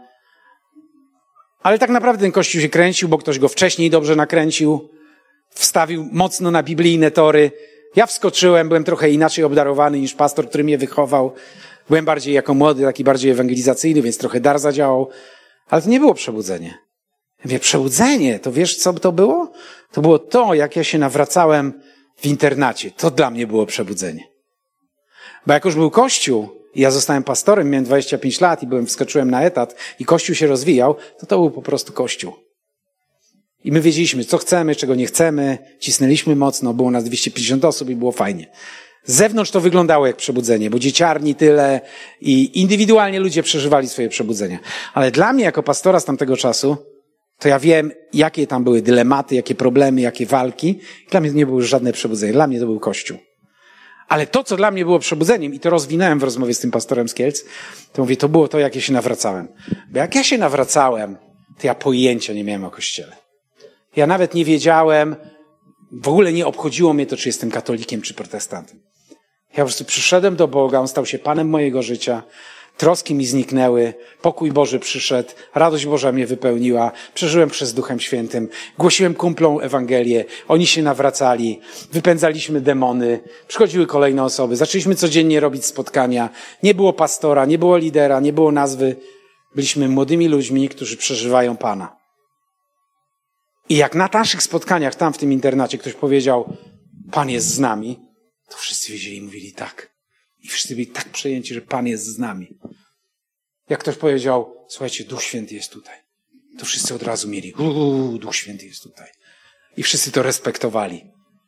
Ale tak naprawdę ten kościół się kręcił, bo ktoś go wcześniej dobrze nakręcił, wstawił mocno na biblijne tory. Ja wskoczyłem, byłem trochę inaczej obdarowany niż pastor, który mnie wychował. Byłem bardziej jako młody, taki bardziej ewangelizacyjny, więc trochę dar zadziałał. Ale to nie było przebudzenie. Ja mówię, przebudzenie, to wiesz co to było? To było to, jak ja się nawracałem w internacie. To dla mnie było przebudzenie. Bo jak już był kościół, i ja zostałem pastorem, miałem dwadzieścia pięć lat i byłem, wskoczyłem na etat i kościół się rozwijał, to to był po prostu kościół. I my wiedzieliśmy, co chcemy, czego nie chcemy, cisnęliśmy mocno, było nas dwieście pięćdziesiąt osób i było fajnie. Z zewnątrz to wyglądało jak przebudzenie, bo dzieciarni tyle i indywidualnie ludzie przeżywali swoje przebudzenia. Ale dla mnie jako pastora z tamtego czasu, to ja wiem, jakie tam były dylematy, jakie problemy, jakie walki. Dla mnie to nie było już żadne przebudzenie, dla mnie to był kościół. Ale to, co dla mnie było przebudzeniem, i to rozwinąłem w rozmowie z tym pastorem z Kielc, to mówię, to było to, jak ja się nawracałem. Bo jak ja się nawracałem, to ja pojęcia nie miałem o Kościele. Ja nawet nie wiedziałem, w ogóle nie obchodziło mnie to, czy jestem katolikiem, czy protestantem. Ja po prostu przyszedłem do Boga, On stał się Panem mojego życia, troski mi zniknęły, pokój Boży przyszedł, radość Boża mnie wypełniła, przeżyłem przez Duchem Świętym, głosiłem kumplom Ewangelię, oni się nawracali, wypędzaliśmy demony, przychodziły kolejne osoby, zaczęliśmy codziennie robić spotkania, nie było pastora, nie było lidera, nie było nazwy, byliśmy młodymi ludźmi, którzy przeżywają Pana. I jak na naszych spotkaniach tam w tym internacie ktoś powiedział, Pan jest z nami, to wszyscy wiedzieli i mówili tak. I wszyscy byli tak przejęci, że Pan jest z nami. Jak ktoś powiedział, słuchajcie, Duch Święty jest tutaj. To wszyscy od razu mieli, uuu, Duch Święty jest tutaj. I wszyscy to respektowali.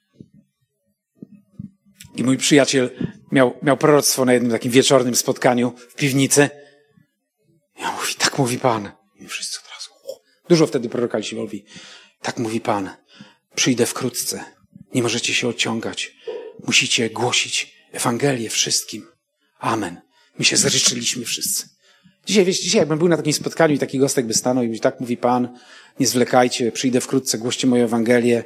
I mój przyjaciel miał, miał proroctwo na jednym takim wieczornym spotkaniu w piwnicy. Ja mówi, tak mówi Pan. I wszyscy od razu, uuu. Dużo wtedy prorokali się mówi, tak mówi Pan, przyjdę wkrótce. Nie możecie się odciągać. Musicie głosić Ewangelię wszystkim. Amen. My się zryczyliśmy wszyscy. Dzisiaj, wiecie, dzisiaj jakbym był na takim spotkaniu i taki gostek by stanął i mówi, tak mówi Pan, nie zwlekajcie, przyjdę wkrótce, głoście moją Ewangelię.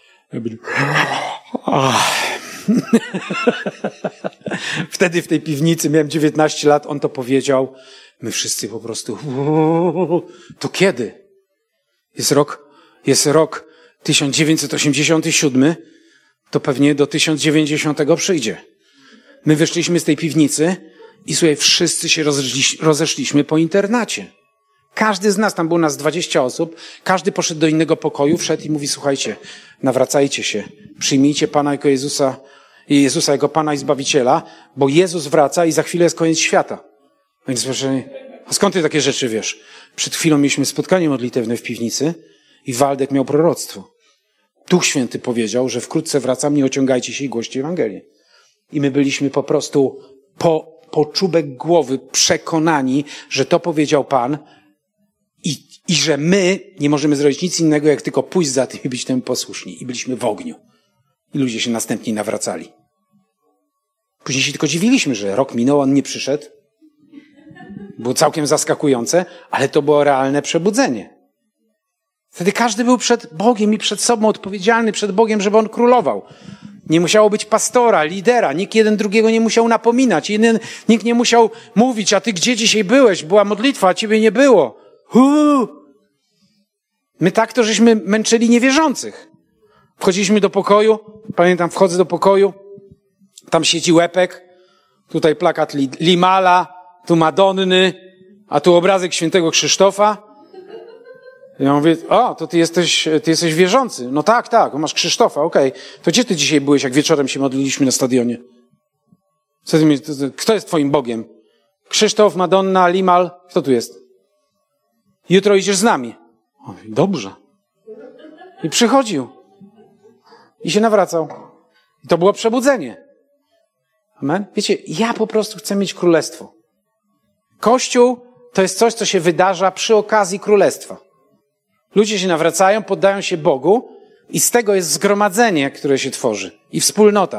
Wtedy w tej piwnicy, miałem dziewiętnaście lat, on to powiedział. My wszyscy po prostu, to kiedy? Jest rok, jest rok tysiąc dziewięćset osiemdziesiąty siódmy, to pewnie do tysiąc dziewięćdziesiątego przyjdzie. My wyszliśmy z tej piwnicy i słuchaj, wszyscy się rozeszli, rozeszliśmy po internacie. Każdy z nas, tam było nas dwadzieścia osób, każdy poszedł do innego pokoju, wszedł i mówi, słuchajcie, nawracajcie się, przyjmijcie Pana jako Jezusa, Jezusa jako Pana i Zbawiciela, bo Jezus wraca i za chwilę jest koniec świata. Więc proszę, a skąd ty takie rzeczy wiesz? Przed chwilą mieliśmy spotkanie modlitewne w piwnicy i Waldek miał proroctwo. Duch Święty powiedział, że wkrótce wracam, nie ociągajcie się i głoście Ewangelię. I my byliśmy po prostu po, po czubek głowy przekonani, że to powiedział Pan i, i że my nie możemy zrobić nic innego, jak tylko pójść za tym i być temu posłuszni. I byliśmy w ogniu. I ludzie się następnie nawracali. Później się tylko dziwiliśmy, że rok minął, on nie przyszedł. Było całkiem zaskakujące, ale to było realne przebudzenie. Wtedy każdy był przed Bogiem i przed sobą odpowiedzialny przed Bogiem, żeby On królował. Nie musiało być pastora, lidera, nikt jeden drugiego nie musiał napominać, jeden, nikt nie musiał mówić, a ty gdzie dzisiaj byłeś? Była modlitwa, a ciebie nie było. Huu! My tak to żeśmy męczyli niewierzących. Wchodziliśmy do pokoju, pamiętam, wchodzę do pokoju, tam siedzi Łepek, tutaj plakat Limala, tu Madonny, a tu obrazek świętego Krzysztofa. Ja mówię, o, to ty jesteś, ty jesteś wierzący. No tak, tak, masz Krzysztofa, okej. Okay. To gdzie ty dzisiaj byłeś, jak wieczorem się modliliśmy na stadionie? Co ty mi, kto jest twoim Bogiem? Krzysztof, Madonna, Limal, kto tu jest? Jutro idziesz z nami. O, dobrze. I przychodził. I się nawracał. I to było przebudzenie. Amen? Wiecie, ja po prostu chcę mieć królestwo. Kościół to jest coś, co się wydarza przy okazji królestwa. Ludzie się nawracają, poddają się Bogu i z tego jest zgromadzenie, które się tworzy. I wspólnota.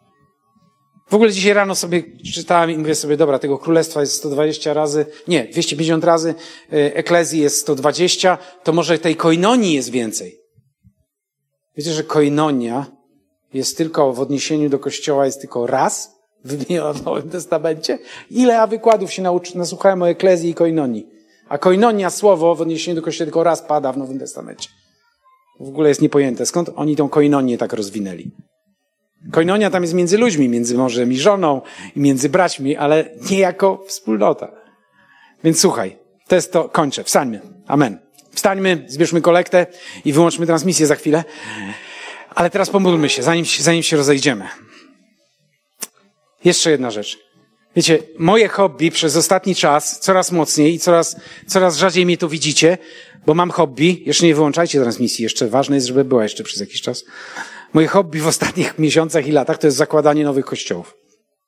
W ogóle dzisiaj rano sobie czytałem i mówię sobie, dobra, tego królestwa jest sto dwadzieścia razy, nie, dwieście pięćdziesiąt razy, eklezji jest sto dwadzieścia, to może tej koinonii jest więcej. Wiecie, że koinonia jest tylko w odniesieniu do Kościoła, jest tylko raz wymieniona w Nowym Testamencie? Ile ja wykładów się nauczy, nasłuchałem o eklezji i koinonii? A koinonia, słowo w odniesieniu do Kościoła tylko raz pada w Nowym Testamencie. W ogóle jest niepojęte. Skąd oni tą koinonię tak rozwinęli? Koinonia tam jest między ludźmi, między mężem i żoną i między braćmi, ale nie jako wspólnota. Więc słuchaj, to jest to, kończę, wstańmy. Amen. Wstańmy, zbierzmy kolektę i wyłączmy transmisję za chwilę. Ale teraz pomódlmy się, zanim, zanim się rozejdziemy. Jeszcze jedna rzecz. Wiecie, moje hobby przez ostatni czas coraz mocniej i coraz, coraz rzadziej mnie tu widzicie, bo mam hobby. Jeszcze nie wyłączajcie transmisji, jeszcze ważne jest, żeby była jeszcze przez jakiś czas. Moje hobby w ostatnich miesiącach i latach to jest zakładanie nowych kościołów.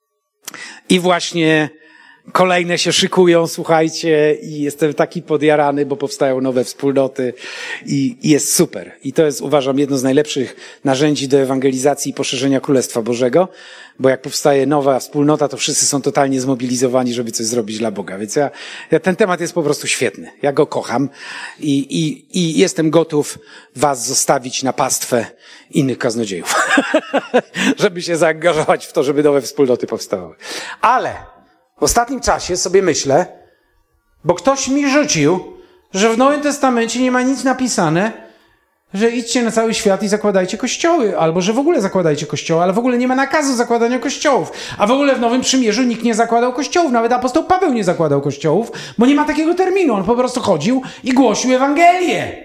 I właśnie kolejne się szykują, słuchajcie, i jestem taki podjarany, bo powstają nowe wspólnoty i, i jest super. I to jest, uważam, jedno z najlepszych narzędzi do ewangelizacji i poszerzenia Królestwa Bożego, bo jak powstaje nowa wspólnota, to wszyscy są totalnie zmobilizowani, żeby coś zrobić dla Boga. Więc ja, ja ten temat jest po prostu świetny. Ja go kocham i, i, i jestem gotów was zostawić na pastwę innych kaznodziejów, żeby się zaangażować w to, żeby nowe wspólnoty powstawały. Ale w ostatnim czasie sobie myślę, bo ktoś mi rzucił, że w Nowym Testamencie nie ma nic napisane, że idźcie na cały świat i zakładajcie kościoły, albo że w ogóle zakładajcie kościoły, ale w ogóle nie ma nakazu zakładania kościołów. A w ogóle w Nowym Przymierzu nikt nie zakładał kościołów, nawet apostoł Paweł nie zakładał kościołów, bo nie ma takiego terminu. On po prostu chodził i głosił Ewangelię.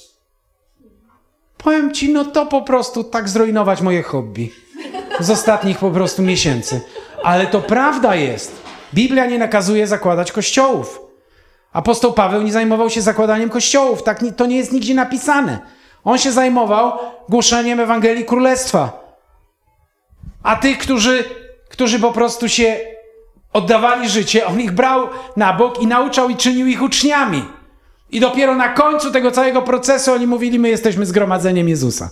Powiem ci, no to po prostu tak zrujnować moje hobby z ostatnich po prostu miesięcy. Ale to prawda jest. Biblia nie nakazuje zakładać kościołów. Apostoł Paweł nie zajmował się zakładaniem kościołów. Tak, to nie jest nigdzie napisane. On się zajmował głoszeniem Ewangelii Królestwa. A tych, którzy, którzy po prostu się oddawali życie, on ich brał na bok i nauczał i czynił ich uczniami. I dopiero na końcu tego całego procesu oni mówili, my jesteśmy zgromadzeniem Jezusa.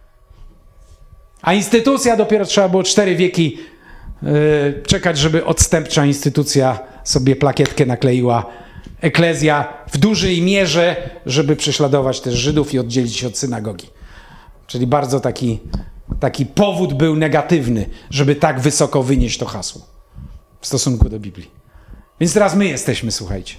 A instytucja dopiero trzeba było cztery wieki yy, czekać, żeby odstępcza instytucja sobie plakietkę nakleiła. Eklezja w dużej mierze, żeby prześladować też Żydów i oddzielić się od synagogi. Czyli bardzo taki, taki powód był negatywny, żeby tak wysoko wynieść to hasło w stosunku do Biblii. Więc teraz my jesteśmy, słuchajcie.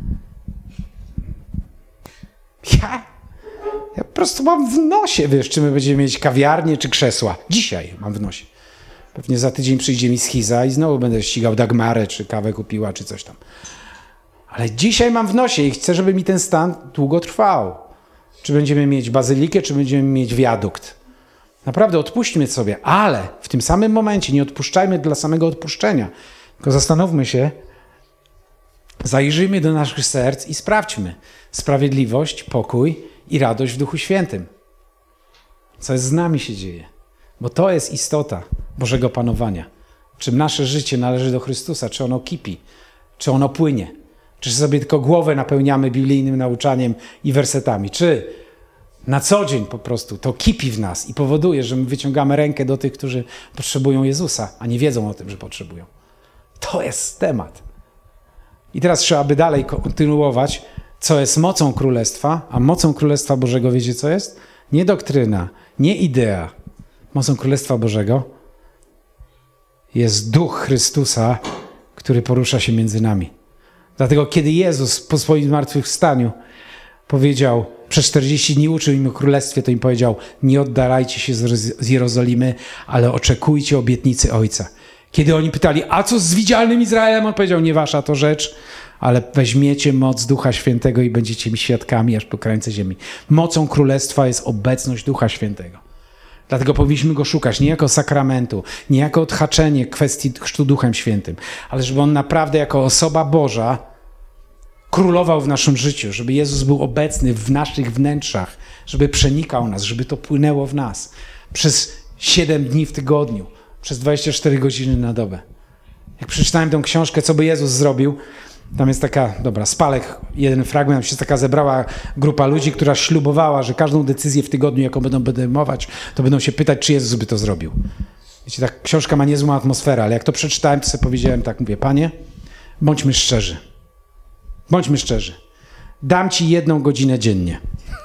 Ja, ja po prostu mam w nosie, wiesz, czy my będziemy mieć kawiarnię, czy krzesła. Dzisiaj mam w nosie. Pewnie za tydzień przyjdzie mi schiza i znowu będę ścigał Dagmarę, czy kawę kupiła, czy coś tam. Ale dzisiaj mam w nosie i chcę, żeby mi ten stan długo trwał. Czy będziemy mieć bazylikę, czy będziemy mieć wiadukt. Naprawdę odpuśćmy sobie, ale w tym samym momencie nie odpuszczajmy dla samego odpuszczenia. Tylko zastanówmy się, zajrzyjmy do naszych serc i sprawdźmy sprawiedliwość, pokój i radość w Duchu Świętym. Co z nami się dzieje? Bo to jest istota Bożego Panowania. Czy nasze życie należy do Chrystusa, czy ono kipi, czy ono płynie. Czy sobie tylko głowę napełniamy biblijnym nauczaniem i wersetami? Czy na co dzień po prostu to kipi w nas i powoduje, że my wyciągamy rękę do tych, którzy potrzebują Jezusa, a nie wiedzą o tym, że potrzebują? To jest temat. I teraz trzeba by dalej kontynuować, co jest mocą Królestwa, a mocą Królestwa Bożego wiecie co jest? Nie doktryna, nie idea. Mocą Królestwa Bożego jest Duch Chrystusa, który porusza się między nami. Dlatego kiedy Jezus po swoim zmartwychwstaniu powiedział, przez czterdzieści dni uczył im o Królestwie, to im powiedział, nie oddalajcie się z Jerozolimy, ale oczekujcie obietnicy Ojca. Kiedy oni pytali, a co z widzialnym Izraelem? On powiedział, nie wasza to rzecz, ale weźmiecie moc Ducha Świętego i będziecie mi świadkami aż po krańce ziemi. Mocą Królestwa jest obecność Ducha Świętego. Dlatego powinniśmy Go szukać nie jako sakramentu, nie jako odhaczenie kwestii chrztu Duchem Świętym, ale żeby On naprawdę jako osoba Boża królował w naszym życiu, żeby Jezus był obecny w naszych wnętrzach, żeby przenikał nas, żeby to płynęło w nas przez siedem dni w tygodniu, przez dwadzieścia cztery godziny na dobę. Jak przeczytałem tę książkę, co by Jezus zrobił, tam jest taka, dobra, spalek, jeden fragment, tam się taka zebrała grupa ludzi, która ślubowała, że każdą decyzję w tygodniu, jaką będą podejmować, to będą się pytać, czy Jezus by to zrobił. Wiecie, ta książka ma niezłą atmosferę, ale jak to przeczytałem, to sobie powiedziałem tak, mówię, Panie, bądźmy szczerzy. Bądźmy szczerzy. Dam Ci jedną godzinę dziennie.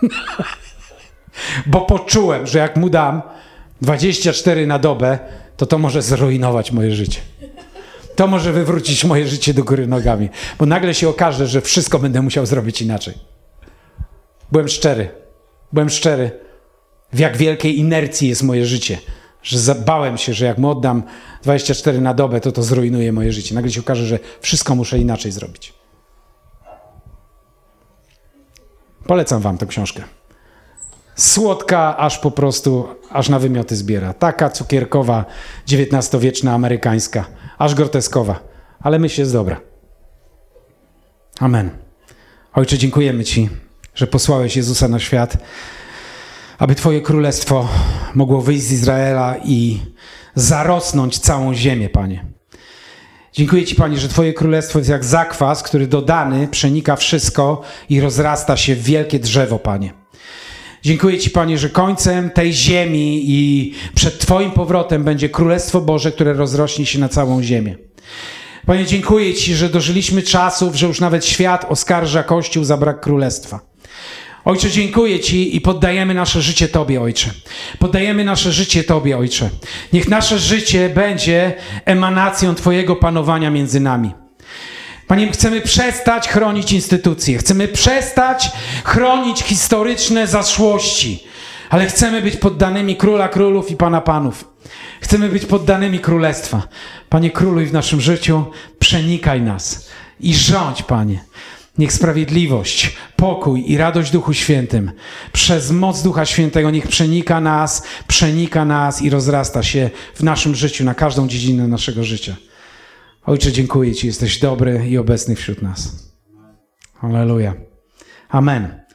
Bo poczułem, że jak mu dam dwadzieścia cztery na dobę, to to może zrujnować moje życie. To może wywrócić moje życie do góry nogami. Bo nagle się okaże, że wszystko będę musiał zrobić inaczej. Byłem szczery. Byłem szczery, w jak wielkiej inercji jest moje życie. Że bałem się, że jak mu oddam dwadzieścia cztery na dobę, to to zrujnuje moje życie. Nagle się okaże, że wszystko muszę inaczej zrobić. Polecam wam tę książkę. Słodka, aż po prostu, aż na wymioty zbiera. Taka cukierkowa, dziewiętnastowieczna, amerykańska. Aż groteskowa. Ale myśl jest dobra. Amen. Ojcze, dziękujemy Ci, że posłałeś Jezusa na świat, aby Twoje królestwo mogło wyjść z Izraela i zarosnąć całą ziemię, Panie. Dziękuję Ci, Panie, że Twoje królestwo jest jak zakwas, który dodany przenika wszystko i rozrasta się w wielkie drzewo, Panie. Dziękuję Ci, Panie, że końcem tej ziemi i przed Twoim powrotem będzie Królestwo Boże, które rozrośnie się na całą ziemię. Panie, dziękuję Ci, że dożyliśmy czasów, że już nawet świat oskarża Kościół za brak królestwa. Ojcze, dziękuję Ci i poddajemy nasze życie Tobie, Ojcze. Poddajemy nasze życie Tobie, Ojcze. Niech nasze życie będzie emanacją Twojego panowania między nami. Panie, chcemy przestać chronić instytucje, chcemy przestać chronić historyczne zaszłości, ale chcemy być poddanymi Króla Królów i Pana Panów. Chcemy być poddanymi Królestwa. Panie, króluj w naszym życiu, przenikaj nas i rządź, Panie. Niech sprawiedliwość, pokój i radość w Duchu Świętym przez moc Ducha Świętego niech przenika nas, przenika nas i rozrasta się w naszym życiu, na każdą dziedzinę naszego życia. Ojcze, dziękuję Ci, jesteś dobry i obecny wśród nas. Alleluja. Amen.